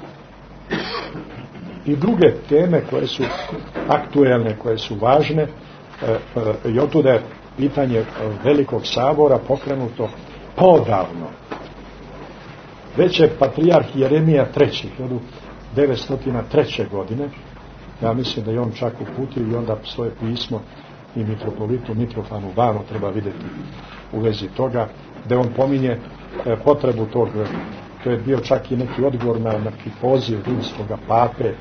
I druge teme koje su aktuelne, koje su važne, e, e, i otuda je pitanje velikog sabora pokrenuto podavno. Već je patrijarh Jeremija treći hiljadu devetsto treće. godine, ja mislim da je on čak uputio i onda svoje pismo i mitropolitu Mitrofanu Vano treba vidjeti u vezi toga, gdje on pominje e, potrebu tog, to je bio čak i neki odgovor na neki poziv rimskog pape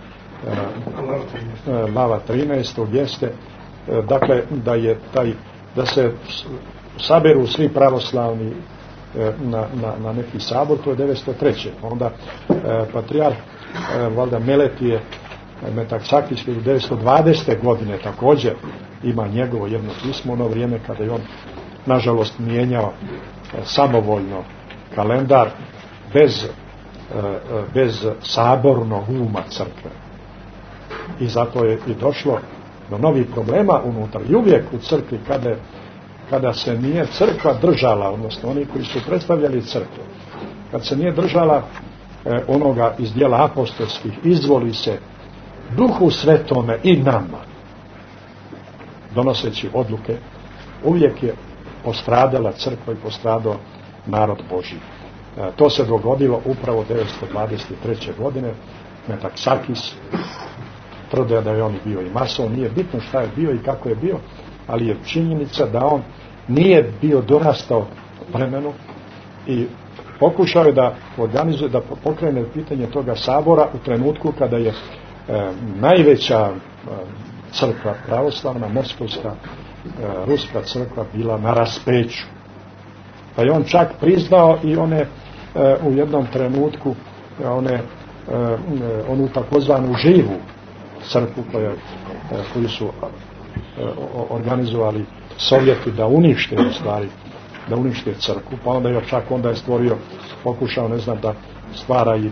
Lava trinaestog jeste, dakle, da je taj, da se saberu svi pravoslavni na, na, na neki sabor, to je devetsto treće. Onda patrijarh valjda Meletije Metaksakis devetsto dvadesete. godine također ima njegovo jedno pismo, ono vrijeme kada je on nažalost mijenjao samovoljno kalendar bez, bez sabornog uma crkve. I zato je i došlo do novih problema unutar. I uvijek u crkvi kada, kada se nije crkva držala, odnosno oni koji su predstavljali crkvu, kad se nije držala e, onoga iz dijela apostolskih, izvoli se Duhu Svetome i nama, donoseći odluke, uvijek je postradala crkva i postradao narod Božji. E, to se dogodilo upravo devetsto dvadeset treće. godine. Metaksakis tvrde da je on bio i mason, nije bitno šta je bio i kako je bio, ali je činjenica da on nije bio dorastao vremenu i pokušao je da organizuje, da pokrene pitanje toga sabora u trenutku kada je e, najveća e, crkva pravoslavna, moskovska, e, ruska crkva bila na raspeću. Pa je on čak priznao i one e, u jednom trenutku one, e, onu takozvanu živu crkvu koje, koju su organizovali Sovjeti da unište u stvari, da unište crkvu, pa onda je čak onda je stvorio, pokušao ne znam da stvara i e,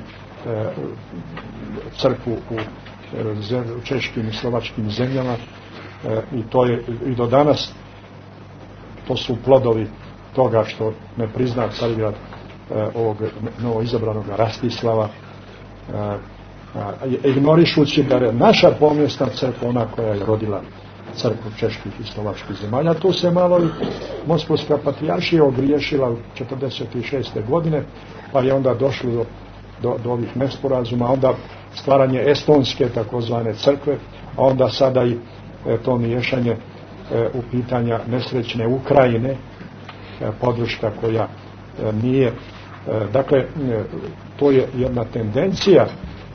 crkvu u, u češkim i slovačkim zemljama e, i to je i do danas to su plodovi toga što ne prizna Carigrad e, ovog novo izabranog Rastislava, e, ignorišući da je naša pomjesna crkva ona koja je rodila crkvu čeških i slovačkih zemalja. Tu se malo i Moskovska patrijaršija ogriješila u četrdeset šeste. godine, pa je onda došlo do, do, do ovih nesporazuma, onda stvaranje estonske takozvane crkve, a onda sada i e, to miješanje e, u pitanja nesrećne Ukrajine, e, podrška koja nije, dakle, to je jedna tendencija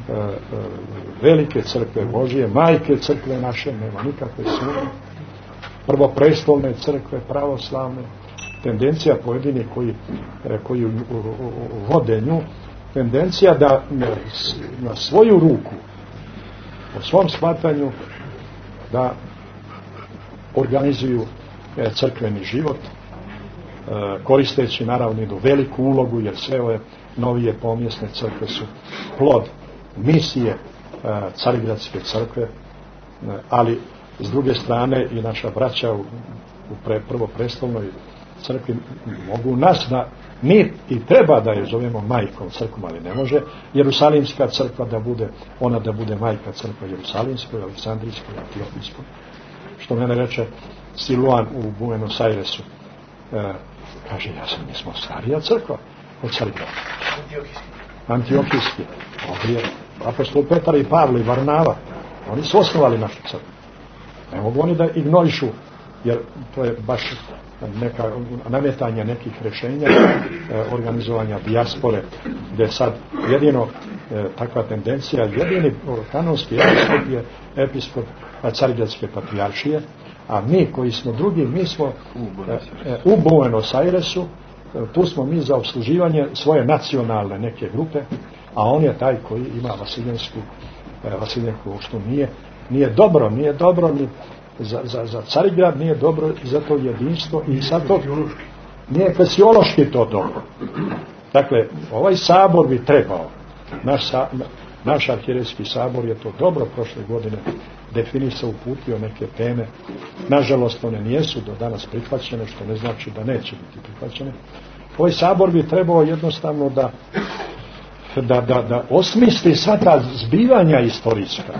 velike crkve Božije, majke crkve naše, nema nikakve sumnje, prvoprestolne crkve, pravoslavne, tendencija pojedini koji, koji vode nju, tendencija da na svoju ruku, po svom shvatanju, da organizuju crkveni život, koristeći naravno jednu veliku ulogu, jer sve ove novije pomjesne crkve su plod misije Carigradske crkve, ali s druge strane i naša braća u, u pre, prvoprestolnoj crkvi mogu nas da mi i treba da je zovemo majkom crkvom, ali ne može Jerusalimska crkva da bude, ona da bude majka crkva Jerusalimskoj, Aleksandrijskoj, Etiopijskoj. Što mene reče Siluan u Buenos Airesu, e, kaže, ja sam, mi smo starija crkva od Carigrada. Antiokijski. Antiokijski. Ovdje apostol Petar i Pavle i Varnava, oni su osnovali našu crkvu. Ne mogu oni da ignorišu, jer to je baš neka nametanje nekih rješenja, e, organizovanja dijaspore, gdje sad jedino e, takva tendencija, jedini kanonski episkop je episkop Carigradske patrijaršije, a mi koji smo drugi, mi smo e, e, u Buenos Airesu, e, tu smo mi za obsluživanje svoje nacionalne neke grupe, a on je taj koji ima Vasiljensku, e, Vasiljenku, što nije, nije dobro, nije dobro ni Za, za, za Carigrad, nije dobro za to jedinstvo i sad to nije eklesiološki to dobro. Dakle, ovaj sabor bi trebao, naš, sa, naš arhijerejski sabor je to dobro prošle godine definisao, uputio neke teme. Nažalost, one nijesu do danas prihvaćene, što ne znači da neće biti prihvaćene. Ovaj sabor bi trebao jednostavno da da, da, da osmisli sva ta zbivanja istorijska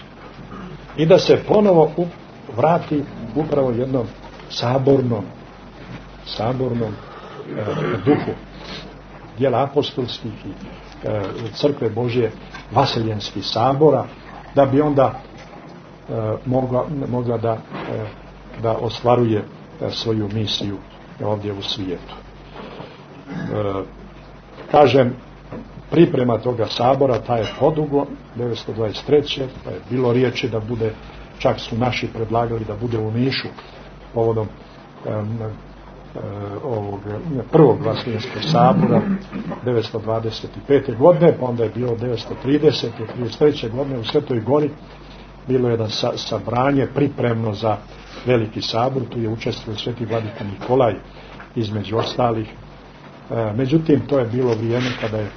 i da se ponovo u vrati upravo jednom sabornom sabornom e, duhu djela apostolskih i e, crkve Božje, Vaseljenskih sabora, da bi onda e, mogla, mogla da, e, da ostvaruje e, svoju misiju ovdje u svijetu. E, kažem, priprema toga sabora, ta je podugo, devetsto dvadeset treće pa je bilo riječi da bude, čak su naši predlagali da bude u Nišu povodom um, um, ovog prvog Vaseljenskog sabora devetsto dvadeset pete godine, pa onda je bilo devetsto tridesete trideset treće godine u Svetoj Gori bilo jedan sa, sabranje pripremno za veliki sabor, tu je učestvovao Sveti vladika Nikolaj između ostalih. E, međutim, to je bilo vrijeme kada je e,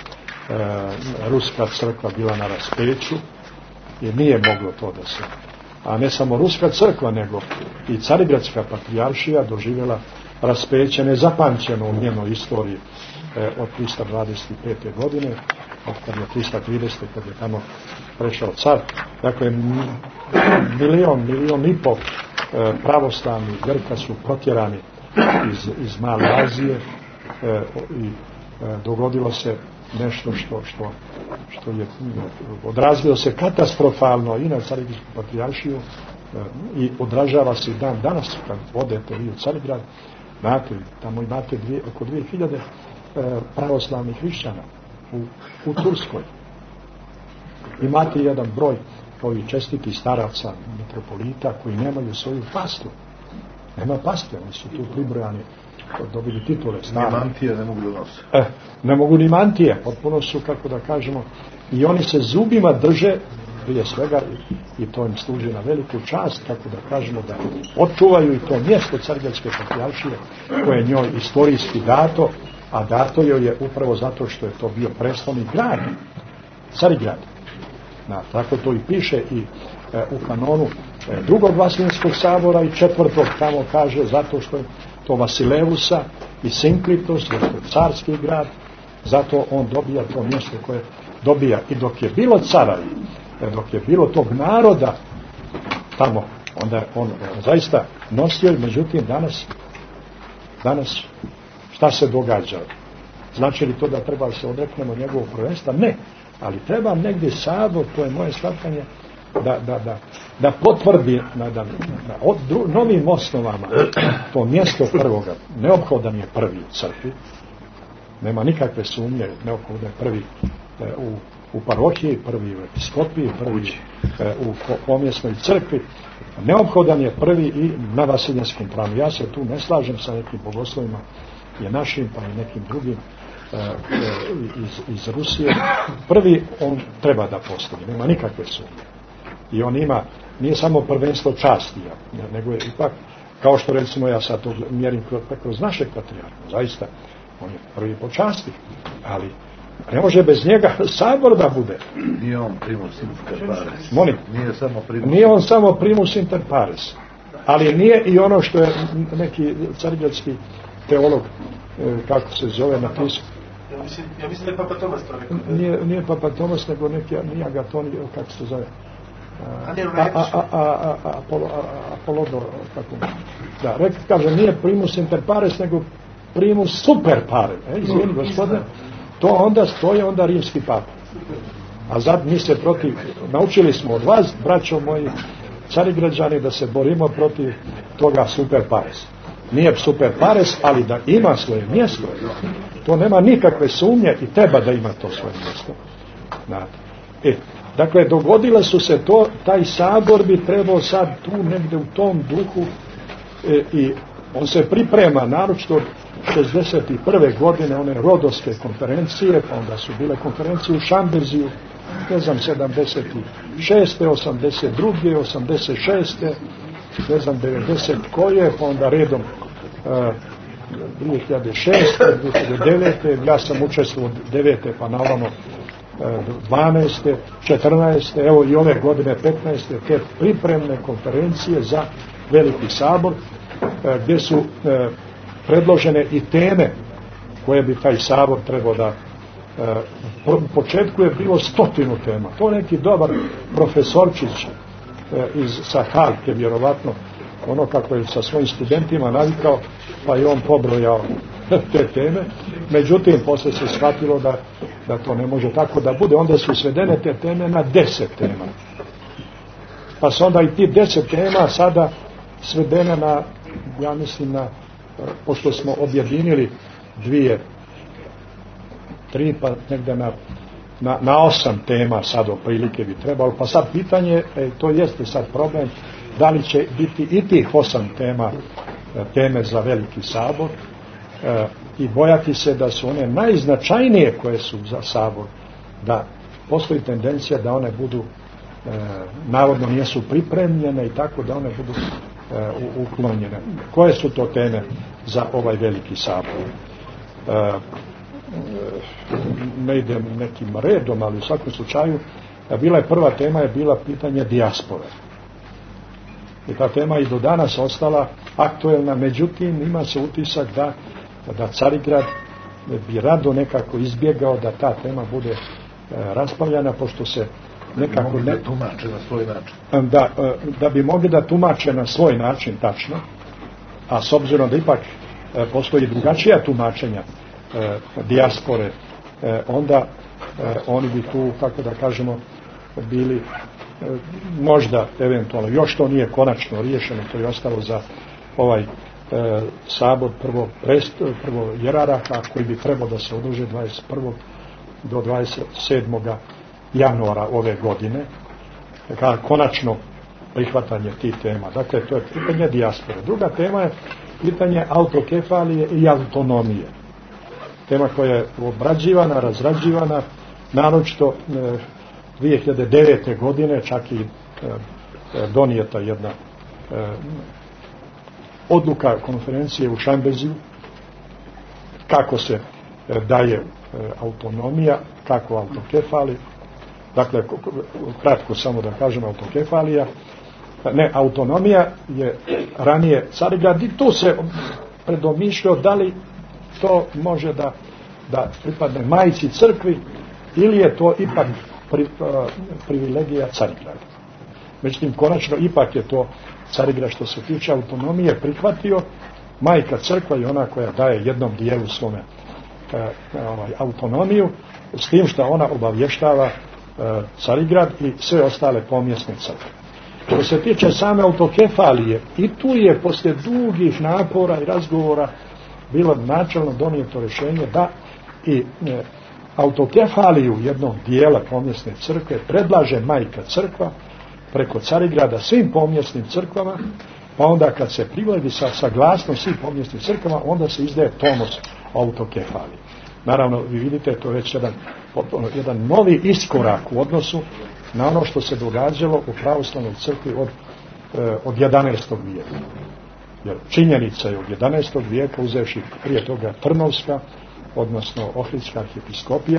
Ruska crkva bila na raspeću i nije moglo to da se, a ne samo Ruska crkva, nego i Carigradska patrijaršija doživjela raspeće nezapamćeno u njenoj istoriji e, od tristo dvadeset pete godine, od kad je tristo tridesete kad je tamo prešao car. Dakle, milion, milion i pol e, pravoslavnih Grka su protjerani iz, iz Male Azije e, i e, dogodilo se nešto što, što, što je odrazilo se katastrofalno i na Carigradsku patrijaršiju e, i odražava se i dan danas kad odete vi u Carigrad, znate, tamo imate dvije, oko dvije hiljade e, pravoslavnih hrišćana u, u Turskoj. Imate jedan broj ovih čestitih staraca metropolita koji nemaju svoju pastu. Nema paste, oni su tu pribrojani, dobili titule stare. Ni mantije ne mogu da nose. E, ne mogu ni mantije, potpuno su, kako da kažemo, i oni se zubima drže prije svega i, i to im služi na veliku čast, kako da kažemo, da očuvaju i to mjesto Carigradske patrijaršije koje je njoj istorijski dato, a dato joj je upravo zato što je to bio prestolni grad, Carigrad. Na, tako to i piše i e, u kanonu e, drugog Vaseljenskog sabora i četvrtog tamo kaže zato što je to Vasileusa i Sinklitos, jer je carski grad, zato on dobija to mjesto koje dobija. I dok je bilo caravi, e, dok je bilo tog naroda tamo, onda on e, zaista nosio i međutim danas danas šta se događa? Znači li to da treba se odreknemo njegovog prvenstva? Ne. Ali treba negdje sabor, to je moje shvatanje, da, da, da, da potvrdi na, na, na od, dru, novim osnovama to mjesto prvoga. Neophodan je prvi u crkvi, nema nikakve sumnje, neophodno je prvi e, u, u parohiji, prvi u episkopiji, prvi e, u pomjesnoj crkvi, neophodan je prvi i na vasiljanskom planu. Ja se tu ne slažem sa nekim bogoslovima, je našim pa i nekim drugim e, e, iz, iz Rusije. Prvi on treba da postoji, nema nikakve sumnje. I on ima, nije samo prvenstvo časti, nego je ipak, kao što recimo ja sad to mjerim kroz, kroz našeg patrijarha, zaista, on je prvi po časti, ali ne može bez njega sabor da bude. Nije on primus inter pares. Molim? Nije samo primus. Nije on samo primus inter pares, ali nije i ono što je neki carigradski teolog, kako se zove, napisao. Ja mislim, ja mislim da je Papa Tomas to rekao. Nije, nije Papa Tomas, nego neki, nije Agaton, kako se zove. Apolodor, kako da, rekli, kaže, nije primus inter pares, nego primus super pares. E, izvini, gospodine, to onda stoje onda rimski papa. A sad mi se protiv, naučili smo od vas, braćo moji carigrađani, da se borimo protiv toga super pares. Nije super pares, ali da ima svoje mjesto, to nema nikakve sumnje i treba da ima to svoje mjesto. E, dakle, dogodile su se to, taj sabor bi trebao sad tu negdje u tom duhu e, i on se priprema, naročito od šezdeset prve godine, one rodovske konferencije, pa onda su bile konferencije u Šambeziju, ne znam, sedamdeset šeste, osamdeset druge, osamdeset šeste, ne znam, devedeset koje, pa onda redom e, dvije hiljade šeste, dvije hiljade devete, ja sam učestvovao od devete pa na ovamo dvanaeste, četrnaeste, evo i ove godine petnaeste, te pripremne konferencije za Veliki sabor, gdje su predložene i teme koje bi taj sabor trebao da, u početku je bilo stotinu tema, to neki dobar profesorčić iz Sahalke, vjerovatno ono kako je sa svojim studentima navikao, pa je on pobrojao te teme, međutim poslije se shvatilo da, da to ne može tako da bude, onda su svedene te teme na deset tema, pa su onda i ti deset tema sada svedene na, ja mislim na, pošto smo objedinili dvije tri pa negdje na, na, na osam tema sad otprilike bi trebalo, pa sad pitanje, e, to jeste sad problem, da li će biti i tih osam tema teme za Veliki sabor, e, i bojati se da su one najznačajnije koje su za sabor, da postoji tendencija da one budu e, navodno nisu pripremljene i tako da one budu e, uklonjene. Koje su to teme za ovaj Veliki sabor? E, ne idem nekim redom, ali u svakom slučaju bila je prva tema je bila pitanje dijaspore. I ta tema i do danas ostala aktuelna, međutim ima se utisak da, da Carigrad bi rado nekako izbjegao da ta tema bude e, raspravljana, pošto se nekako ne tumače na svoj način. Da, e, da bi mogli da tumače na svoj način, tačno, a s obzirom da ipak e, postoji drugačija tumačenja e, dijaspore, e, onda e, oni bi tu, kako da kažemo, bili možda eventualno, još to nije konačno riješeno, to je ostalo za ovaj e, sabor prvo, prest, prvo jeraraha koji bi trebao da se održi dvadeset prvog do dvadeset sedmog januara ove godine, kao konačno prihvatanje tih tema. Dakle, to je pitanje dijaspore. Druga tema je pitanje autokefalije i autonomije. Tema koja je obrađivana, razrađivana, naročito e, dvije hiljade devete godine čak i e, donijeta jedna e, odluka konferencije u Šambeziju kako se e, daje e, autonomija, kako autokefali, dakle kratko samo da kažem autokefalija, ne, autonomija je ranije Carigrad i tu se predomišljao da li to može da, da pripadne majci crkvi ili je to ipak Pri, a, privilegija Carigrada. Međutim, konačno ipak je to Carigrad što se tiče autonomije prihvatio. Majka crkva je ona koja daje jednom dijelu svome a, ovaj, autonomiju, s tim što ona obavještava a, Carigrad i sve ostale pomjesne crkve. Što se tiče same autokefalije, i tu je poslije dugih napora i razgovora bilo načelno donijeto rješenje da i e, autokefaliju jednog dijela pomjesne crkve predlaže majka crkva preko Carigrada svim pomjesnim crkvama, pa onda kad se privodi sa saglasnost svih pomjesnih crkvama, onda se izdaje tomos autokefaliji. Naravno, vi vidite, to je već jedan, jedan novi iskorak u odnosu na ono što se događalo u pravoslavnoj crkvi od, od jedanaestog vijeka. Jer činjenica je od jedanaestog vijeka, uzevši prije toga Trnovska, odnosno Ohridska arhijepiskopija,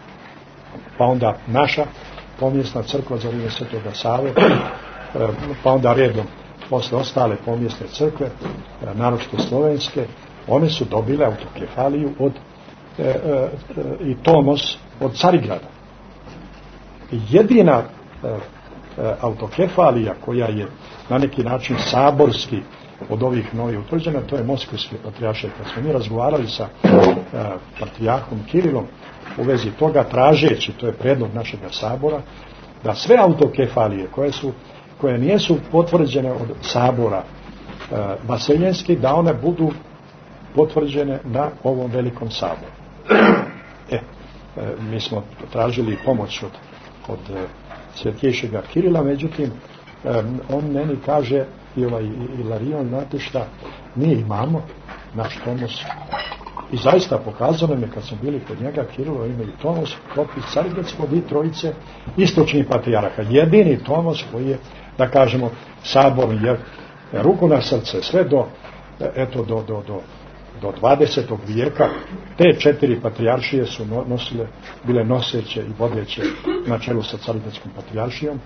pa onda naša pomjesna crkva za vrijeme Svetoga Save, pa onda redom posle ostale pomjesne crkve, naročito slovenske, one su dobile autokefaliju od e, e, i tomos od Carigrada. Jedina e, e, autokefalija koja je na neki način saborski od ovih novih utvrđena, to je Moskvski patrijaršije. Kad smo mi razgovarali sa e, patrijarhom Kirilom u vezi toga, tražeći, to je predlog našeg sabora, da sve autokefalije koje su koje nijesu potvrđene od sabora e, vaseljenski, da one budu potvrđene na ovom velikom saboru. E, e, mi smo tražili pomoć od, od e, svetjejšega Kirila, međutim, e, on meni kaže, i ovaj Ilarion, znate šta, mi imamo naš tomos. I zaista pokazano mi kad smo bili kod njega, Kirilo imaju tomos, kopij Carigradskog i trojice istočnih patrijarha. Jedini tomos koji je, da kažemo, sabor, jer ruku na srce, sve do, eto, do, do, do, do dvadesetog vijeka, te četiri patrijaršije su nosile, bile noseće i vodeće na čelu sa Carigradskom patrijaršijom.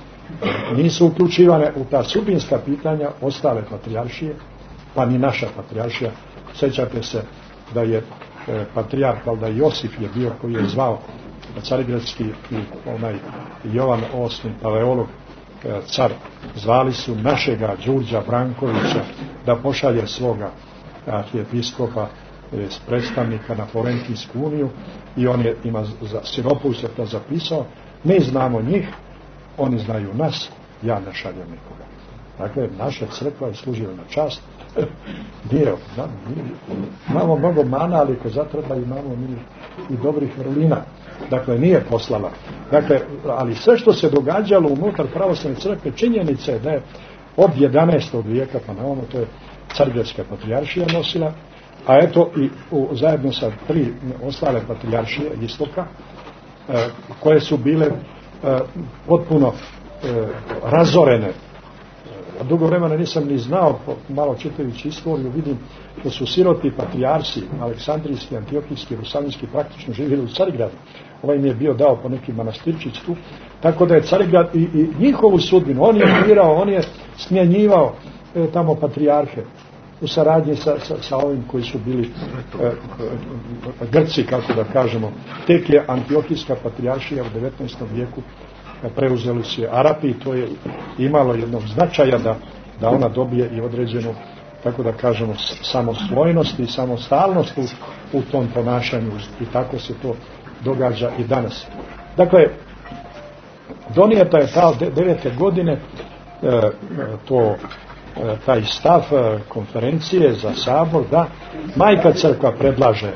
Nisu uključivane u ta sudbinska pitanja ostale patrijaršije, pa ni naša patrijaršija. Sjećate se da je e, patrijarh, da Josif je bio, koji je zvao Carigradski i onaj Jovan osmi paleolog, e, car, zvali su našega Đurđa Brankovića da pošalje svoga arhijepiskopa, e, predstavnika na Florentinsku uniju, i on je ima za Siropus je to zapisao. Mi znamo njih, oni znaju nas, ja ne šaljem nikoga. Dakle, naša crkva je služila na čast. Dio, da, imamo mnogo mana, ali ko zatreba imamo mi i dobrih vrlina. Dakle, nije poslala. Dakle, ali sve što se događalo unutar pravoslavne crkve, činjenica je da je od jedanaestog vijeka pa na ono, to je Carigradska patrijaršija nosila, a eto i u, zajedno sa tri ostale patrijaršije istoka, e, koje su bile e, potpuno e, razorene. A dugo vremena nisam ni znao, malo čitajući istoriju, vidim da su siroti patrijarsi, aleksandrijski, antiokijski, rusalinski, praktično živjeli u Carigradu. Ovaj mi je bio dao po neki manastirčić tu, tako da je Carigrad i, i njihovu sudbinu, on je birao, on je smjenjivao e, tamo patrijarhe u saradnji sa, sa, sa ovim koji su bili e, e, Grci, kako da kažemo. Tek je antiokijska patrijaršija u devetnaestom vijeku preuzeli su je Arapi, i to je imalo jednog značaja da, da ona dobije i određenu, tako da kažemo, samosvojnost i samostalnost u, u tom ponašanju, i tako se to događa i danas. Dakle, donijeta je ta devete godine e, to, e, taj stav e, konferencije za sabor da majka crkva predlaže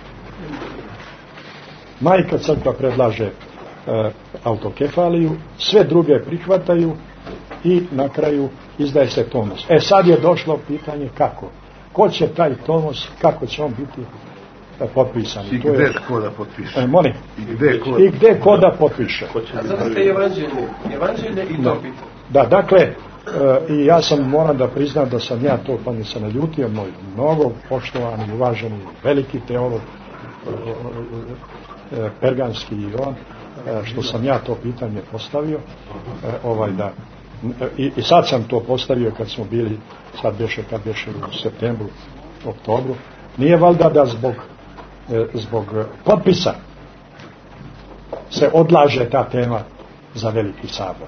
majka crkva predlaže e, autokefaliju, sve druge prihvataju i na kraju izdaje se tomos. E sad je došlo pitanje kako. Ko će taj tomos, kako će on biti potpisan? I gdje je, ko da potpiše? E, molim. I gdje ko, I gdje ko da potpiše? A sada ste evanđelje, evanđelje i to pitanje. Da, dakle, e, i ja sam, moram da priznam da sam ja to, pa mi se naljutio, moj mnogo poštovani, uvaženi, veliki teolog, e, e, perganski i on, što sam ja to pitanje postavio, ovaj da i, i sad sam to postavio kad smo bili, sad beše kad beše u septembru, oktobru. Nije valjda da zbog zbog potpisa se odlaže ta tema za veliki sabor.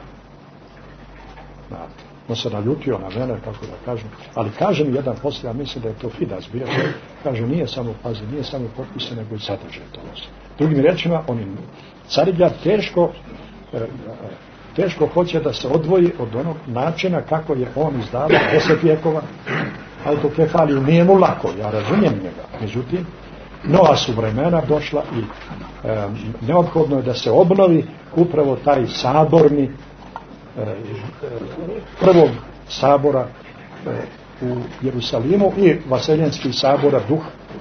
On se naljutio na mene, kako da kažem, ali kaže mi jedan poslije, ja mislim da je to Fidas bio, kaže, nije samo, pazi, nije samo potpise, nego i sadržaj to nosi. Drugim rečima, oni Carigrad teško e, teško hoće da se odvoji od onog načina kako je on izdavao deset vijekova autokefaliju. Nije mu lako, ja razumijem njega. Međutim, nova su vremena došla i e, neophodno je da se obnovi upravo taj saborni e, prvog sabora e, u Jerusalimu i Vaseljenskih sabora duh,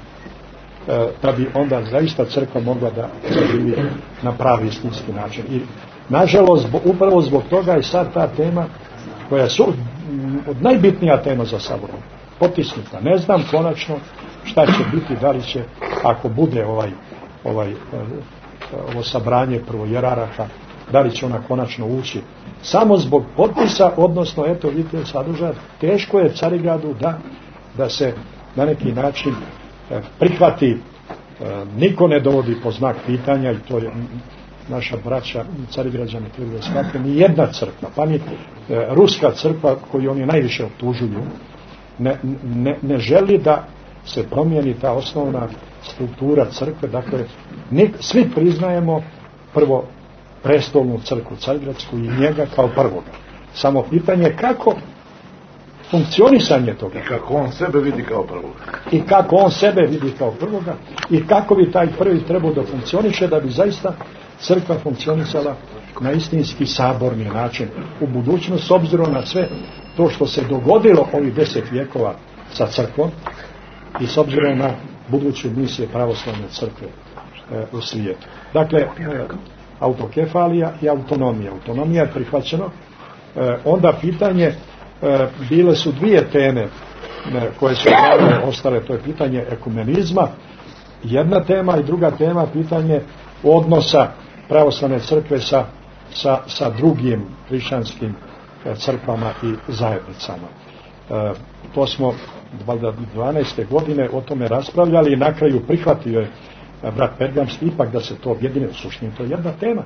e, da bi onda zaista crkva mogla da živi na pravi istinski način. I nažalost, upravo zbog toga je sad ta tema koja su od najbitnija tema za sabor potisnuta. Ne znam konačno šta će biti, da li će, ako bude ovaj, ovaj, ovo sabranje prvojeraraka, da li će ona konačno ući. Samo zbog potpisa, odnosno, eto vidite sadržaj, teško je Carigradu da, da se na neki način prihvati, niko ne dovodi po znak pitanja, i to je naša braća Carigrađani treba da shvate, ni jedna crkva, pa ni e, ruska crkva koju oni najviše optužuju, ne, ne, ne želi da se promijeni ta osnovna struktura crkve. Dakle, nik, svi priznajemo prvo prestolnu crkvu Carigradsku i njega kao prvoga. Samo pitanje kako funkcionisanje toga. I kako on sebe vidi kao prvoga. I kako on sebe vidi kao prvoga i kako bi taj prvi trebao da funkcioniše da bi zaista crkva funkcionisala na istinski saborni način u budućnosti, s obzirom na sve to što se dogodilo ovih deset vijekova sa crkvom i s obzirom na buduće misije pravoslavne crkve e, u svijetu. Dakle, e, autokefalija i autonomija. Autonomija je prihvaćeno. E, onda pitanje, e, bile su dvije teme e, koje su ostale, to je pitanje ekumenizma, jedna tema, i druga tema pitanje odnosa pravoslavne crkve sa, sa, sa drugim hrišćanskim crkvama i zajednicama. E, to smo dvanaeste godine o tome raspravljali i na kraju prihvatio je brat Pergamski ipak da se to objedine. U suštini to je jedna tema.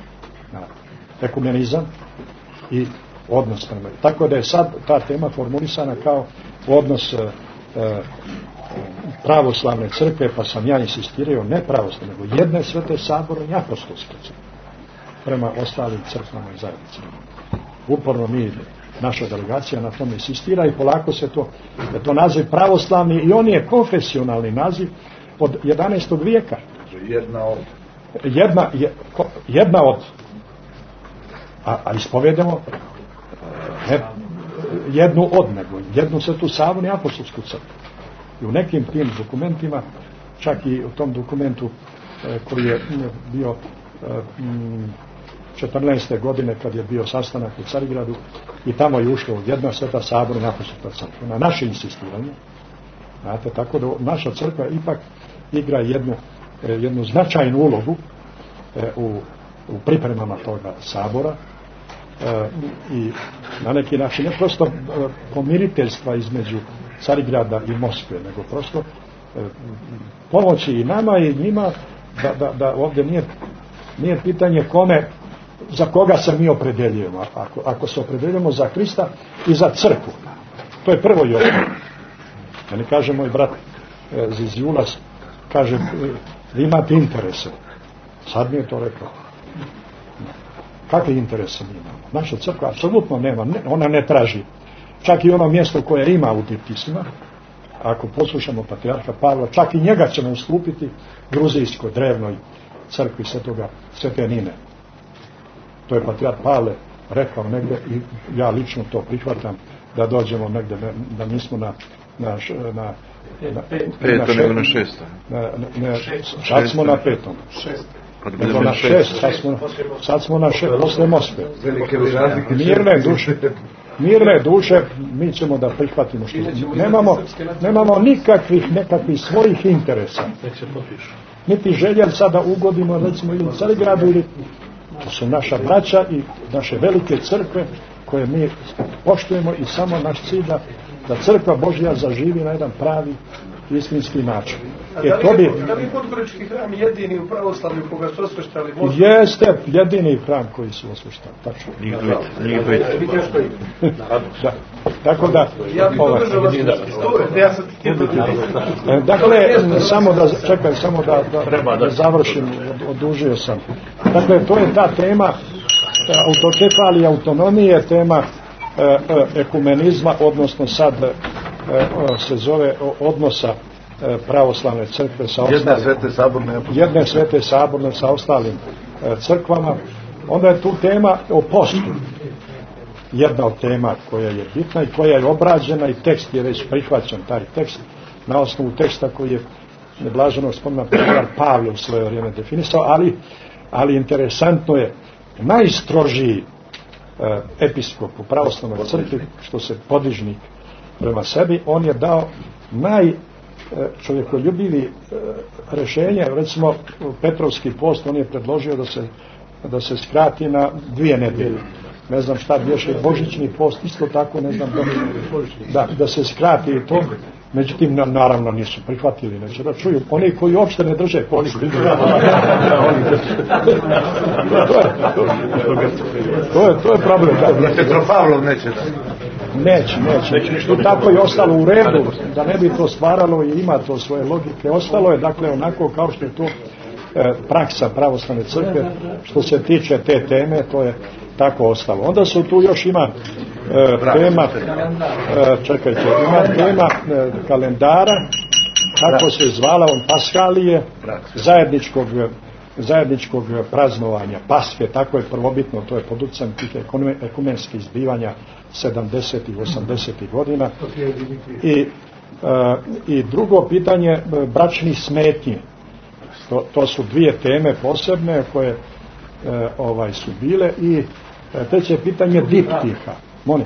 Ekumenizam i odnos prema. Tako da je sad ta tema formulisana kao odnos e, pravoslavne crkve, pa sam ja insistirao ne pravoslavne, nego jedne svete sabore i apostolske crkve prema ostalim crkvama i zajednicama. Uporno mi, naša delegacija na tome insistira i polako se to, je to naziv pravoslavni i on je konfesionalni naziv od jedanaestog vijeka. Jedna od. Jedna, jedna od. A, a ispovedemo ne, jednu od, nego jednu svetu saboru i apostolsku crkvu. I u nekim tim dokumentima, čak i u tom dokumentu e, koji je bio e, četrnaeste godine kad je bio sastanak u Carigradu i tamo je ušlo jedna sveta sabor i apostolska crkva. Na naše insistiranje, znate, tako da naša crkva ipak igra jednu, e, jednu značajnu ulogu e, u, u pripremama toga sabora e, i na neki način ne prosto e, pomiriteljstva između Carigrada i Moskve, nego prosto e, pomoći i nama i njima da, da, da ovdje nije, nije pitanje kome, za koga se mi opredeljujemo. Ako, ako se opredeljujemo za Krista i za crkvu, to je prvo i osnovno. Ja ne kaže moj brat e, Zizjulas, kaže, e, vi imate interese. Sad mi je to rekao. Kakve interese mi imamo? Naša crkva apsolutno nema, ne, ona ne traži. Čak i ono mjesto koje ima u diptisima, ako poslušamo patrijarha Pavla, čak i njega ćemo ustupiti gruzijskoj drevnoj crkvi svetoga Svete Nine. To je patrijarh Pavle rekao negdje i ja lično to prihvatam, da dođemo negdje, da nismo na na, na, na petom nego na šestom. Na, ne, sad smo na petom. Nego na šest, sad smo, sad smo na šest, posle Moskve. Mirne duše, mirne duše, mi ćemo da prihvatimo što nemamo, nemamo nikakvih nekakvih svojih interesa. Niti želja sada ugodimo, recimo, ili Carigradu, ili to su naša braća i naše velike crkve koje mi poštujemo i samo naš cilj da, da crkva Božja zaživi na jedan pravi istinski način. E, to bi... Da li je Podgorički hram jedini u pravoslavlju koga su osveštali Moskvu? Jeste jedini hram koji su osveštali. Tačno. Nije pet. Da. Tako da... Ja bih podržao vas da ja sam htio da... Dakle, samo da, čekaj, samo da, da, da završim, odužio sam. Dakle, to je ta tema autokefalije, autonomije, tema ekumenizma, odnosno sad se zove odnosa e, pravoslavne crkve sa jedne ostalim, svete saborne jedne svete saborne sa ostalim e, crkvama. Onda je tu tema o postu, jedna od tema koja je bitna i koja je obrađena i tekst je već prihvaćen, taj tekst na osnovu teksta koji je neblaženo spomena Petar Pavle u svoje vrijeme definisao, ali, ali interesantno je najstrožiji e, episkop u pravoslavnoj crkvi, što se podižnik prema sebi, on je dao naj čovjekoljubivi e, rješenje. Recimo Petrovski post, on je predložio da se, da se skrati na dvije nedjelje. Ne znam šta bješe, božićni post isto tako, ne znam da, da, da se skrati i to. Međutim, naravno nisu prihvatili, neće da čuju. Oni koji uopšte ne drže post. To je, to je problem. Petropavlov neće da. Neće, neće. I tako je ostalo u redu, da ne bi to stvaralo i ima to svoje logike. Ostalo je, dakle, onako kao što je to e, praksa pravoslavne crkve, što se tiče te teme, to je tako ostalo. Onda su tu još ima e, tema, e, čekajte, ima tema e, kalendara, kako se zvala on, Paskalije, zajedničkog zajedničkog praznovanja Paske, tako je prvobitno, to je pod utjecajem tih ekumenskih zbivanja sedamdesetih i osamdesetih godina. I, e, i drugo pitanje, bračnih smetnji. To, to su dvije teme posebne koje e, ovaj su bile. I e, treće pitanje diptiha. Molim.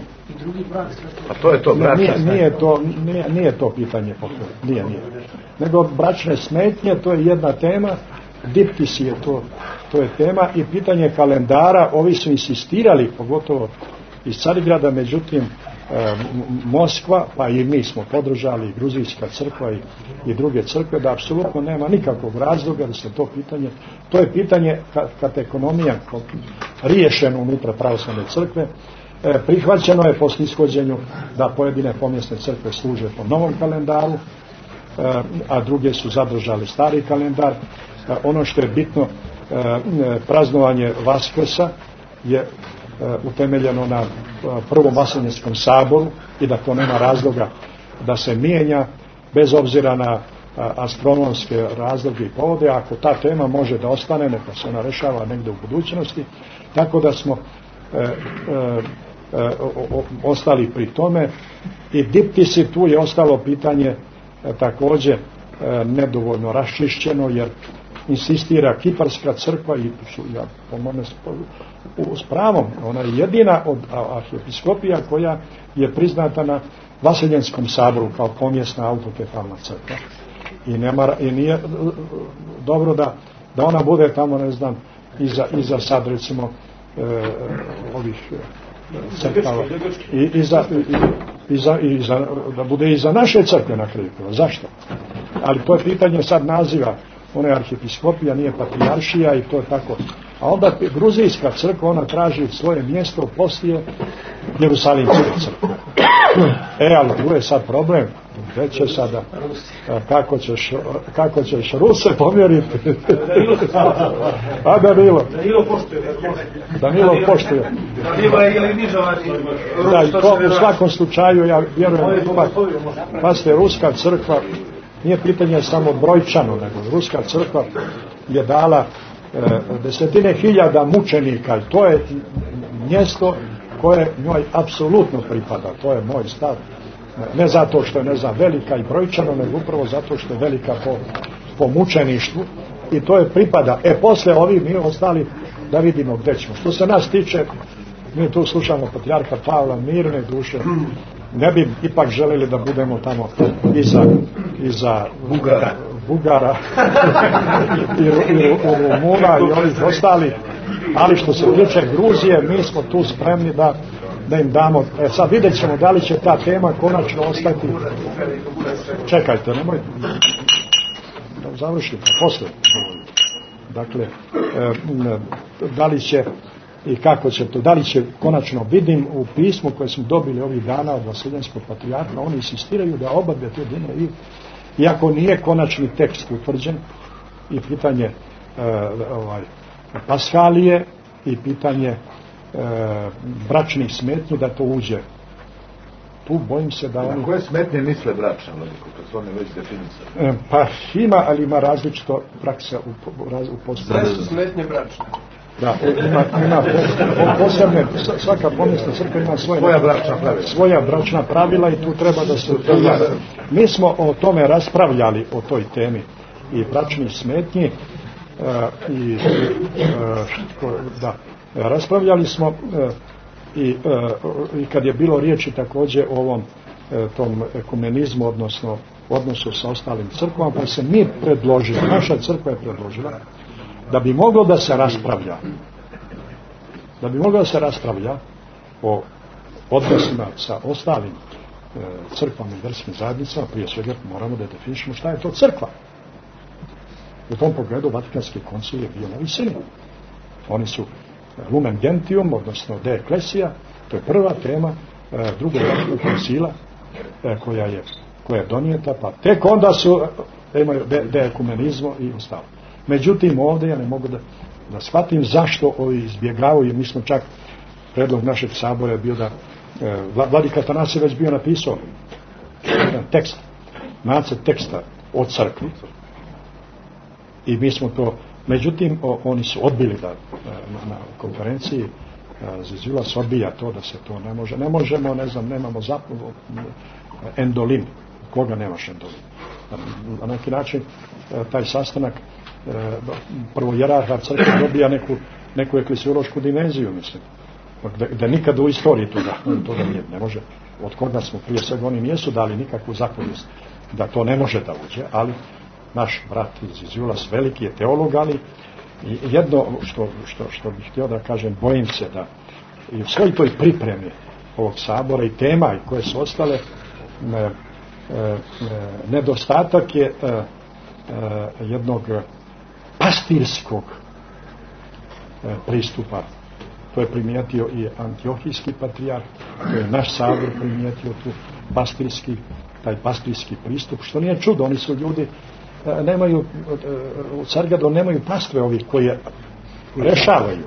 A to je to bračne nije, nije to nije, nije to pitanje pokoje. Nije, nije. Nego bračne smetnje, to je jedna tema. Diptis je to, to je tema. I pitanje kalendara, ovi su insistirali, pogotovo iz Carigrada, međutim e, Moskva, pa i mi smo podržali, Gruzijska crkva i, i druge crkve, da apsolutno nema nikakvog razloga da se to pitanje, to je pitanje kad ekonomija riješeno unutra pravoslavne crkve, e, prihvaćeno je po ishođenju da pojedine pomjesne crkve služe po novom kalendaru, e, a druge su zadržali stari kalendar. E, ono što je bitno, e, praznovanje Vaskrsa je utemeljeno na prvom Vaseljenskom saboru i da to nema razloga da se mijenja bez obzira na astronomske razloge i povode. Ako ta tema može da ostane, neka se ona rešava negdje u budućnosti. Tako da smo e, e, e, o, ostali pri tome. I diptisi, tu je ostalo pitanje e, također e, nedovoljno raščišćeno, jer insistira Kiparska crkva i ja, po mome, s pravom, ona je jedina od arhiepiskopija koja je priznata na Vaseljenskom saboru kao pomjesna autokefalna crkva. I, nema, i nije dobro da, da ona bude tamo, ne znam, iza, iza sad recimo e, ovih crkava i, i, za, i, i, za, i za, da bude iza naše crkve na kraju. Zašto? Ali to je pitanje sad naziva. Ona je arhiepiskopija, nije patrijaršija i to je tako. A onda Gruzijska crkva, ona traži svoje mjesto poslije Jerusalimske crkve. E, ali tu je sad problem. Gdje će sada, kako ćeš, kako ćeš Ruse pomjeriti? A Danilo. Danilo poštuje. Danilo poštuje. Danilo je ili nižavati. Da, i to u svakom slučaju, ja vjerujem, pa, pa ste Ruska crkva, nije pitanje samo brojčano, nego Ruska crkva je dala e, desetine hiljada mučenika i to je mjesto koje njoj apsolutno pripada. To je moj stav. Ne zato što je, ne znam, velika i brojčano, nego upravo zato što je velika po, po mučeništvu i to je pripada. E, posle ovi mi ostali da vidimo gdje ćemo. Što se nas tiče, mi tu slušamo patrijarha Pavla, mirne duše. Ne bi ipak željeli da budemo tamo iza, iza Bugara, Bugara i, i, i Rumuna i ovih ostali. Ali što se tiče Gruzije, mi smo tu spremni da, da im damo. E sad vidjet ćemo da li će ta tema konačno ostati. Čekajte, nemoj da završim, posle. Dakle, e, da li će i kako će to, da li će konačno, vidim u pismu koje smo dobili ovih dana od Vaseljenskog patrijarha, oni insistiraju da obadve te dine, iako nije konačni tekst utvrđen, i pitanje e, ovaj, Paskalije i pitanje e, bračnih smetnji, da to uđe tu bojim se da oni... Na koje smetnje misle bračna, vladiko, kad su one već definisane? Pa ima, ali ima različito praksa u, u, u postoju. Sve su smetnje bračne. Da, ima, ima posebne, svaka povijesna crkva ima svoje, svoja bračna pravila. Svoja bračna pravila i tu treba da se... Mi smo o tome raspravljali, o toj temi i bračnih smetnji uh, i uh, da, raspravljali smo uh, i, uh, i kad je bilo riječi također o ovom uh, tom ekumenizmu, odnosno odnosu sa ostalim crkvama, pa se mi predložili, naša crkva je predložila da bi moglo da se raspravlja da bi moglo da se raspravlja o odnosima sa ostalim e, crkvama i vjerskim zajednicama. Prije svega moramo da definišemo šta je to crkva. U tom pogledu Vatikanski koncil je bio na visini. Oni su Lumen Gentium, odnosno De Ecclesia, to je prva tema e, drugog Vatikanskog koncila e, koja je koja je donijeta, pa tek onda su e, imaju de, de ekumenizmo i ostalo. Međutim, ovdje ja ne mogu da, da shvatim zašto ovi izbjegavaju. Mi smo čak, predlog našeg sabora je bio da e, Vladika Atanasije već bio napisao tekst, nacrt teksta o crkvi i mi smo to, međutim o, oni su odbili da na, na konferenciji Zizula se odbija to da se to ne može, ne možemo, ne znam, nemamo zapravo endolin, koga nemaš endolin. Na neki način taj sastanak prvo jerarha crkve dobija neku, neku eklesiološku dimenziju, mislim, da, da nikad u istoriji toga, toga nije, ne može, od koga smo prije svega oni nijesu dali nikakvu zapovijest da to ne može da uđe, ali naš brat iz Izulas veliki je teolog, ali jedno što, što, što bih htio da kažem, bojim se da i u svoj toj pripremi ovog sabora i tema i koje su ostale ne, e, e, nedostatak je e, e, jednog pastirskog e, pristupa. To je primijetio i Antiohijski patrijarh, to je naš sabor primijetio tu pastirski, taj pastirski pristup, što nije čudo, oni su ljudi e, nemaju, e, u Cargadu nemaju pastve ovih koji rešavaju.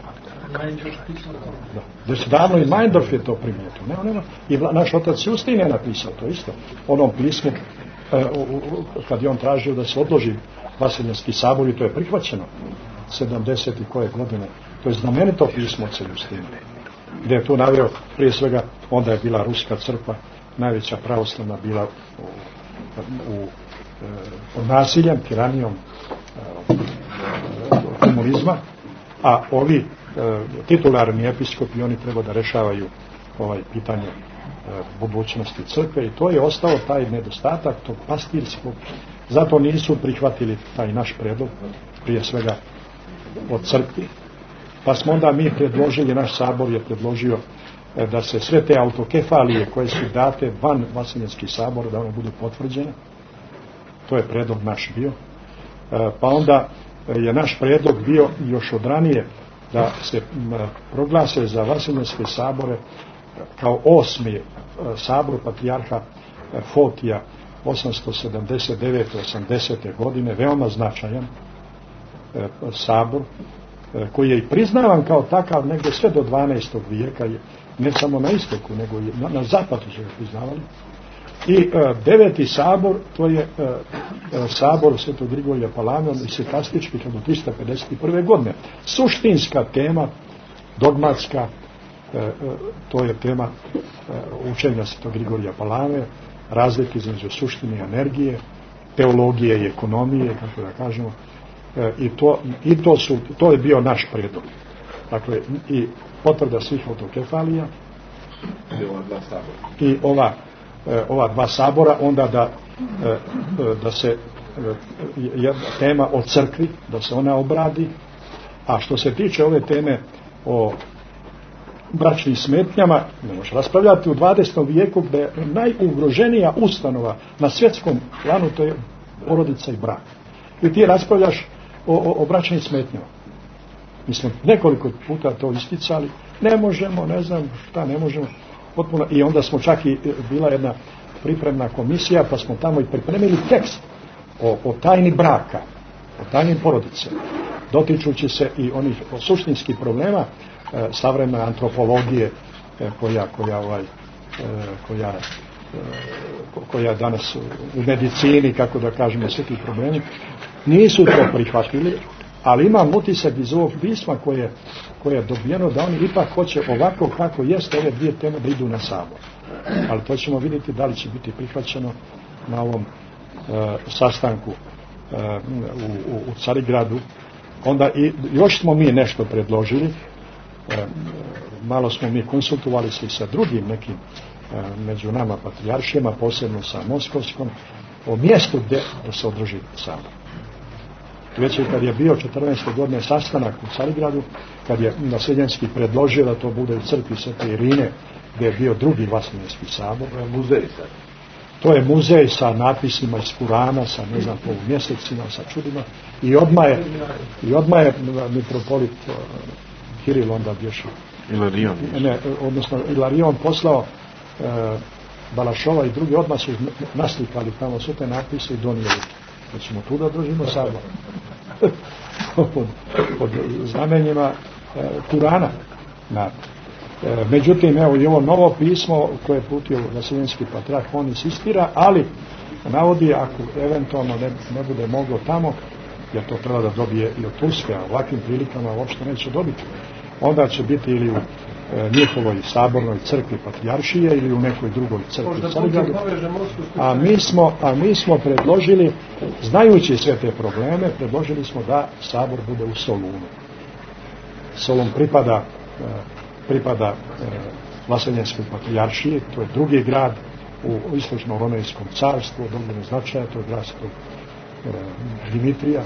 Da. Već davno i Meindorf je to primijetio. Nema, nema. I naš otac Justin je napisao to isto. Onom pismu e, u, u, kad je on tražio da se odloži Vaseljenski sabor i to je prihvaćeno sedamdeset i koje godine. To je znamenito pismo od Justina. Gdje je tu naveo prije svega, onda je bila Ruska crkva, najveća pravoslavna bila u, u, u, u nasiljem, tiranijom e, komunizma, a ovi titularni episkopi, oni treba da rešavaju ovaj pitanje e, budućnosti crkve i to je ostao taj nedostatak tog pastirskog, zato nisu prihvatili taj naš predlog prije svega od crkvi, pa smo onda mi predložili, naš sabor je predložio e, da se sve te autokefalije koje su date van Vaseljenskih sabora da one budu potvrđene. To je predlog naš bio, e, pa onda je naš predlog bio još od ranije da se proglase za Vaseljenske sabore kao osmi sabor patrijarha Fotija osamsto sedamdeset devete osamdesete godine, veoma značajan sabor koji je i priznavan kao takav negdje sve do dvanaestog vijeka, ne samo na istoku nego i na, na zapadu su ga priznavali. I e, deveti sabor, to je e, e, sabor Svetog Grigorija Palamion i sekastički hiljadu trista pedeset prve godine. Suštinska tema, dogmatska, e, e, to je tema e, učenja Svetog Grigorija Palame, razlike između suštine i energije, teologije i ekonomije, kako da kažemo, e, i, to, i to, su, to je bio naš predlog. Dakle, i potvrda svih autokefalija i ova ova dva sabora, onda da, da se jedna tema o crkvi, da se ona obradi, a što se tiče ove teme o bračnim smetnjama, ne može raspravljati u dvadesetom vijeku gdje je najugroženija ustanova na svjetskom planu, to je porodica i brak. I ti raspravljaš o, o, o bračnim smetnjama. Mi smo nekoliko puta to isticali, ne možemo, ne znam šta ne možemo, potpuno, i onda smo čak i bila jedna pripremna komisija, pa smo tamo i pripremili tekst o, o tajni braka, o tajni porodice, dotičući se i onih suštinskih problema e, savremene antropologije e, koja, koja ovaj, koja, koja danas u medicini, kako da kažemo, svi ti problemi, nisu to prihvatili, ali imam utisak iz ovog pisma koje, koje je dobijeno da oni ipak hoće ovako kako jeste ove dvije teme da idu na sabor. Ali to ćemo vidjeti da li će biti prihvaćeno na ovom e, sastanku e, u, u, u Carigradu. Onda i još smo mi nešto predložili, e, malo smo mi konsultovali se sa drugim nekim e, među nama patrijaršijama, posebno sa Moskovskom, o mjestu gdje da se održi sabor. Već je kad je bio četrnaeste godine sastanak u Carigradu, kad je Vaseljenski predložio da to bude u crkvi Svete Irine, gdje je bio drugi Vaseljenski sabor. To je muzej sad. To je muzej sa napisima iz Kurana, sa ne znam polumjesecima, sa čudima. I odmah je, i odmah je mitropolit uh, Kiril onda bješa. Ilarion. Ne, odnosno Ilarion poslao uh, Balašova i drugi, odmah su naslikali tamo sve te napise i donijeli. Da ćemo tu da držimo sabor. pod, pod znamenjima uh, Kurana. Na. Međutim, evo i ovo novo pismo koje je putio Vaseljenski patrijarh, on insistira, ali navodi ako eventualno ne, ne bude moglo tamo, jer to treba da dobije i od Turske, a ovakvim prilikama uopšte neće dobiti, onda će biti ili u e, njihovoj sabornoj crkvi patrijaršije ili u nekoj drugoj crkvi Carigradu. A mi smo, a mi smo predložili, znajući sve te probleme, predložili smo da sabor bude u Solunu. Solun pripada e, pripada e, Vaseljenskoj patrijaršiji, to je drugi grad u istočno-romejskom carstvu, dobljeno značaja, to je grad Svetog e, Dimitrija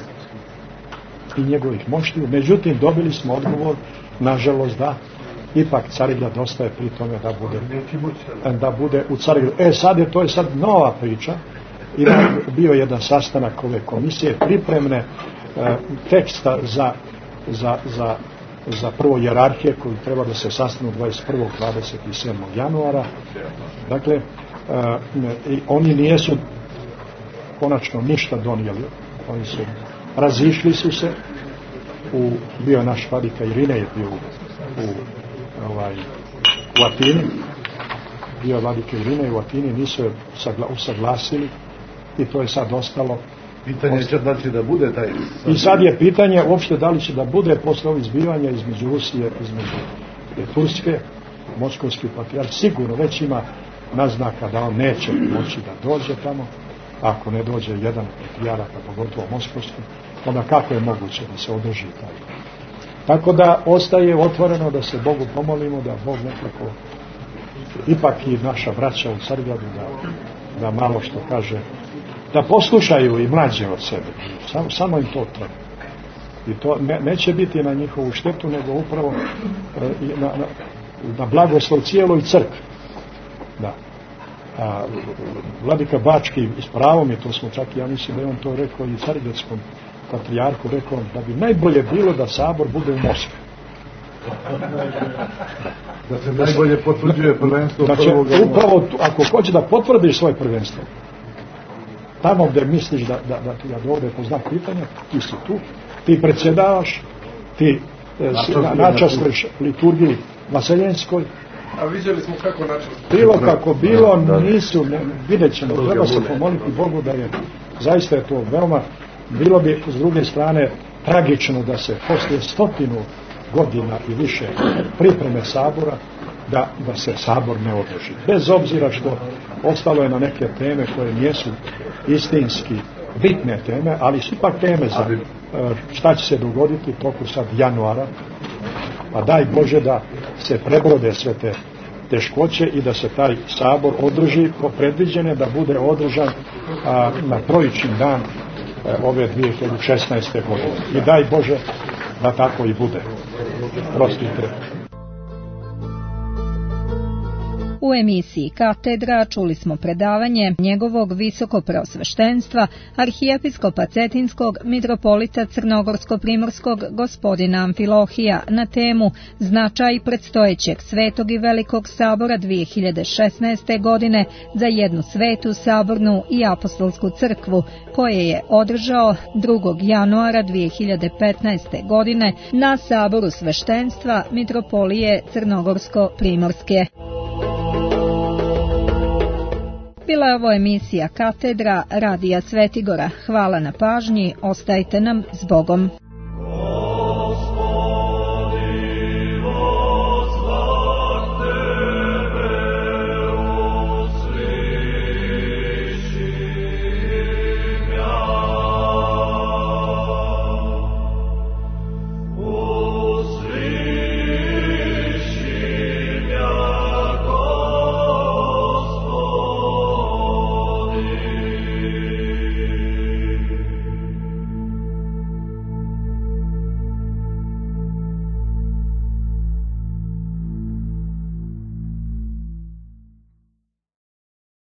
i njegovih moštiju. Međutim, dobili smo odgovor, nažalost, da ipak Carigrad ostaje pri tome da bude, da bude u Carigradu. E, sad je, to je sad nova priča. Ima bio jedan sastanak ove komisije, pripremne e, teksta za, za, za za prvo jerarhije koji treba da se sastanu dvadeset prvog do dvadeset sedmog januara. Dakle, uh, i oni nijesu konačno ništa donijeli. Oni su razišli su se. U, bio naš vladika Irine je bio u, u, ovaj, u Atini. Bio vladika Irine u Atini, nisu je sagla, usaglasili i to je sad ostalo. Pitanje će znači da bude taj... I sad je pitanje uopšte da li će da bude posle ovih zbivanja između Rusije, između Turske, Moskovski patrijarh, sigurno već ima naznaka da on neće moći da dođe tamo, ako ne dođe jedan patrijarh, a pogotovo Moskovski, onda kako je moguće da se održi taj. Tako da ostaje otvoreno da se Bogu pomolimo, da Bog nekako, ipak i naša braća u Carigradu, da, da malo što kaže, da poslušaju i mlađe od sebe. Samo, samo im to treba. I to ne, neće biti na njihovu štetu, nego upravo e, na, na, na blagoslov cijeloj crkvi. Da. A, vladika Bački s pravom je, to smo čak, ja mislim da je on to rekao i carigradskom patrijarhu, rekao da bi najbolje bilo da sabor bude u Moskvi. Da se najbolje potvrđuje prvenstvo znači, prvog... Upravo, tu, ako hoće da potvrdiš svoje prvenstvo, tamo gdje misliš da, da, da ti da ovdje poznak pitanja, ti si tu, ti predsjedavaš, ti e, na, načastiš liturgiji Vaseljenskoj. A vidjeli smo kako načastiti. Bilo kako bilo, nisu, ne, vidjet ćemo, treba se pomoliti Bogu da je, zaista je to veoma, bilo bi s druge strane tragično da se poslije stotinu godina i više pripreme sabora, da, da se sabor ne održi. Bez obzira što ostalo je na neke teme koje nijesu istinski bitne teme, ali su ipak teme za šta će se dogoditi toku sad januara, a daj Bože da se prebrode sve te teškoće i da se taj sabor održi po predviđene, da bude održan a, na trojični dan a, ove dvije hiljade šesnaeste godine. I daj Bože da tako i bude. Prostite. U emisiji Katedra čuli smo predavanje njegovog visokopreosveštenstva arhijepiskopa Cetinskog mitropolita Crnogorsko-primorskog gospodina Amfilohija na temu Značaj predstojećeg Svetog i Velikog sabora dvije hiljade šesnaeste. godine za jednu svetu, sabornu i apostolsku crkvu, koje je održao drugog januara dvije hiljade petnaeste. godine na saboru sveštenstva mitropolije Crnogorsko-primorske. Bila je ovo emisija Katedra Radija Svetigora. Hvala na pažnji, ostajte nam s Bogom.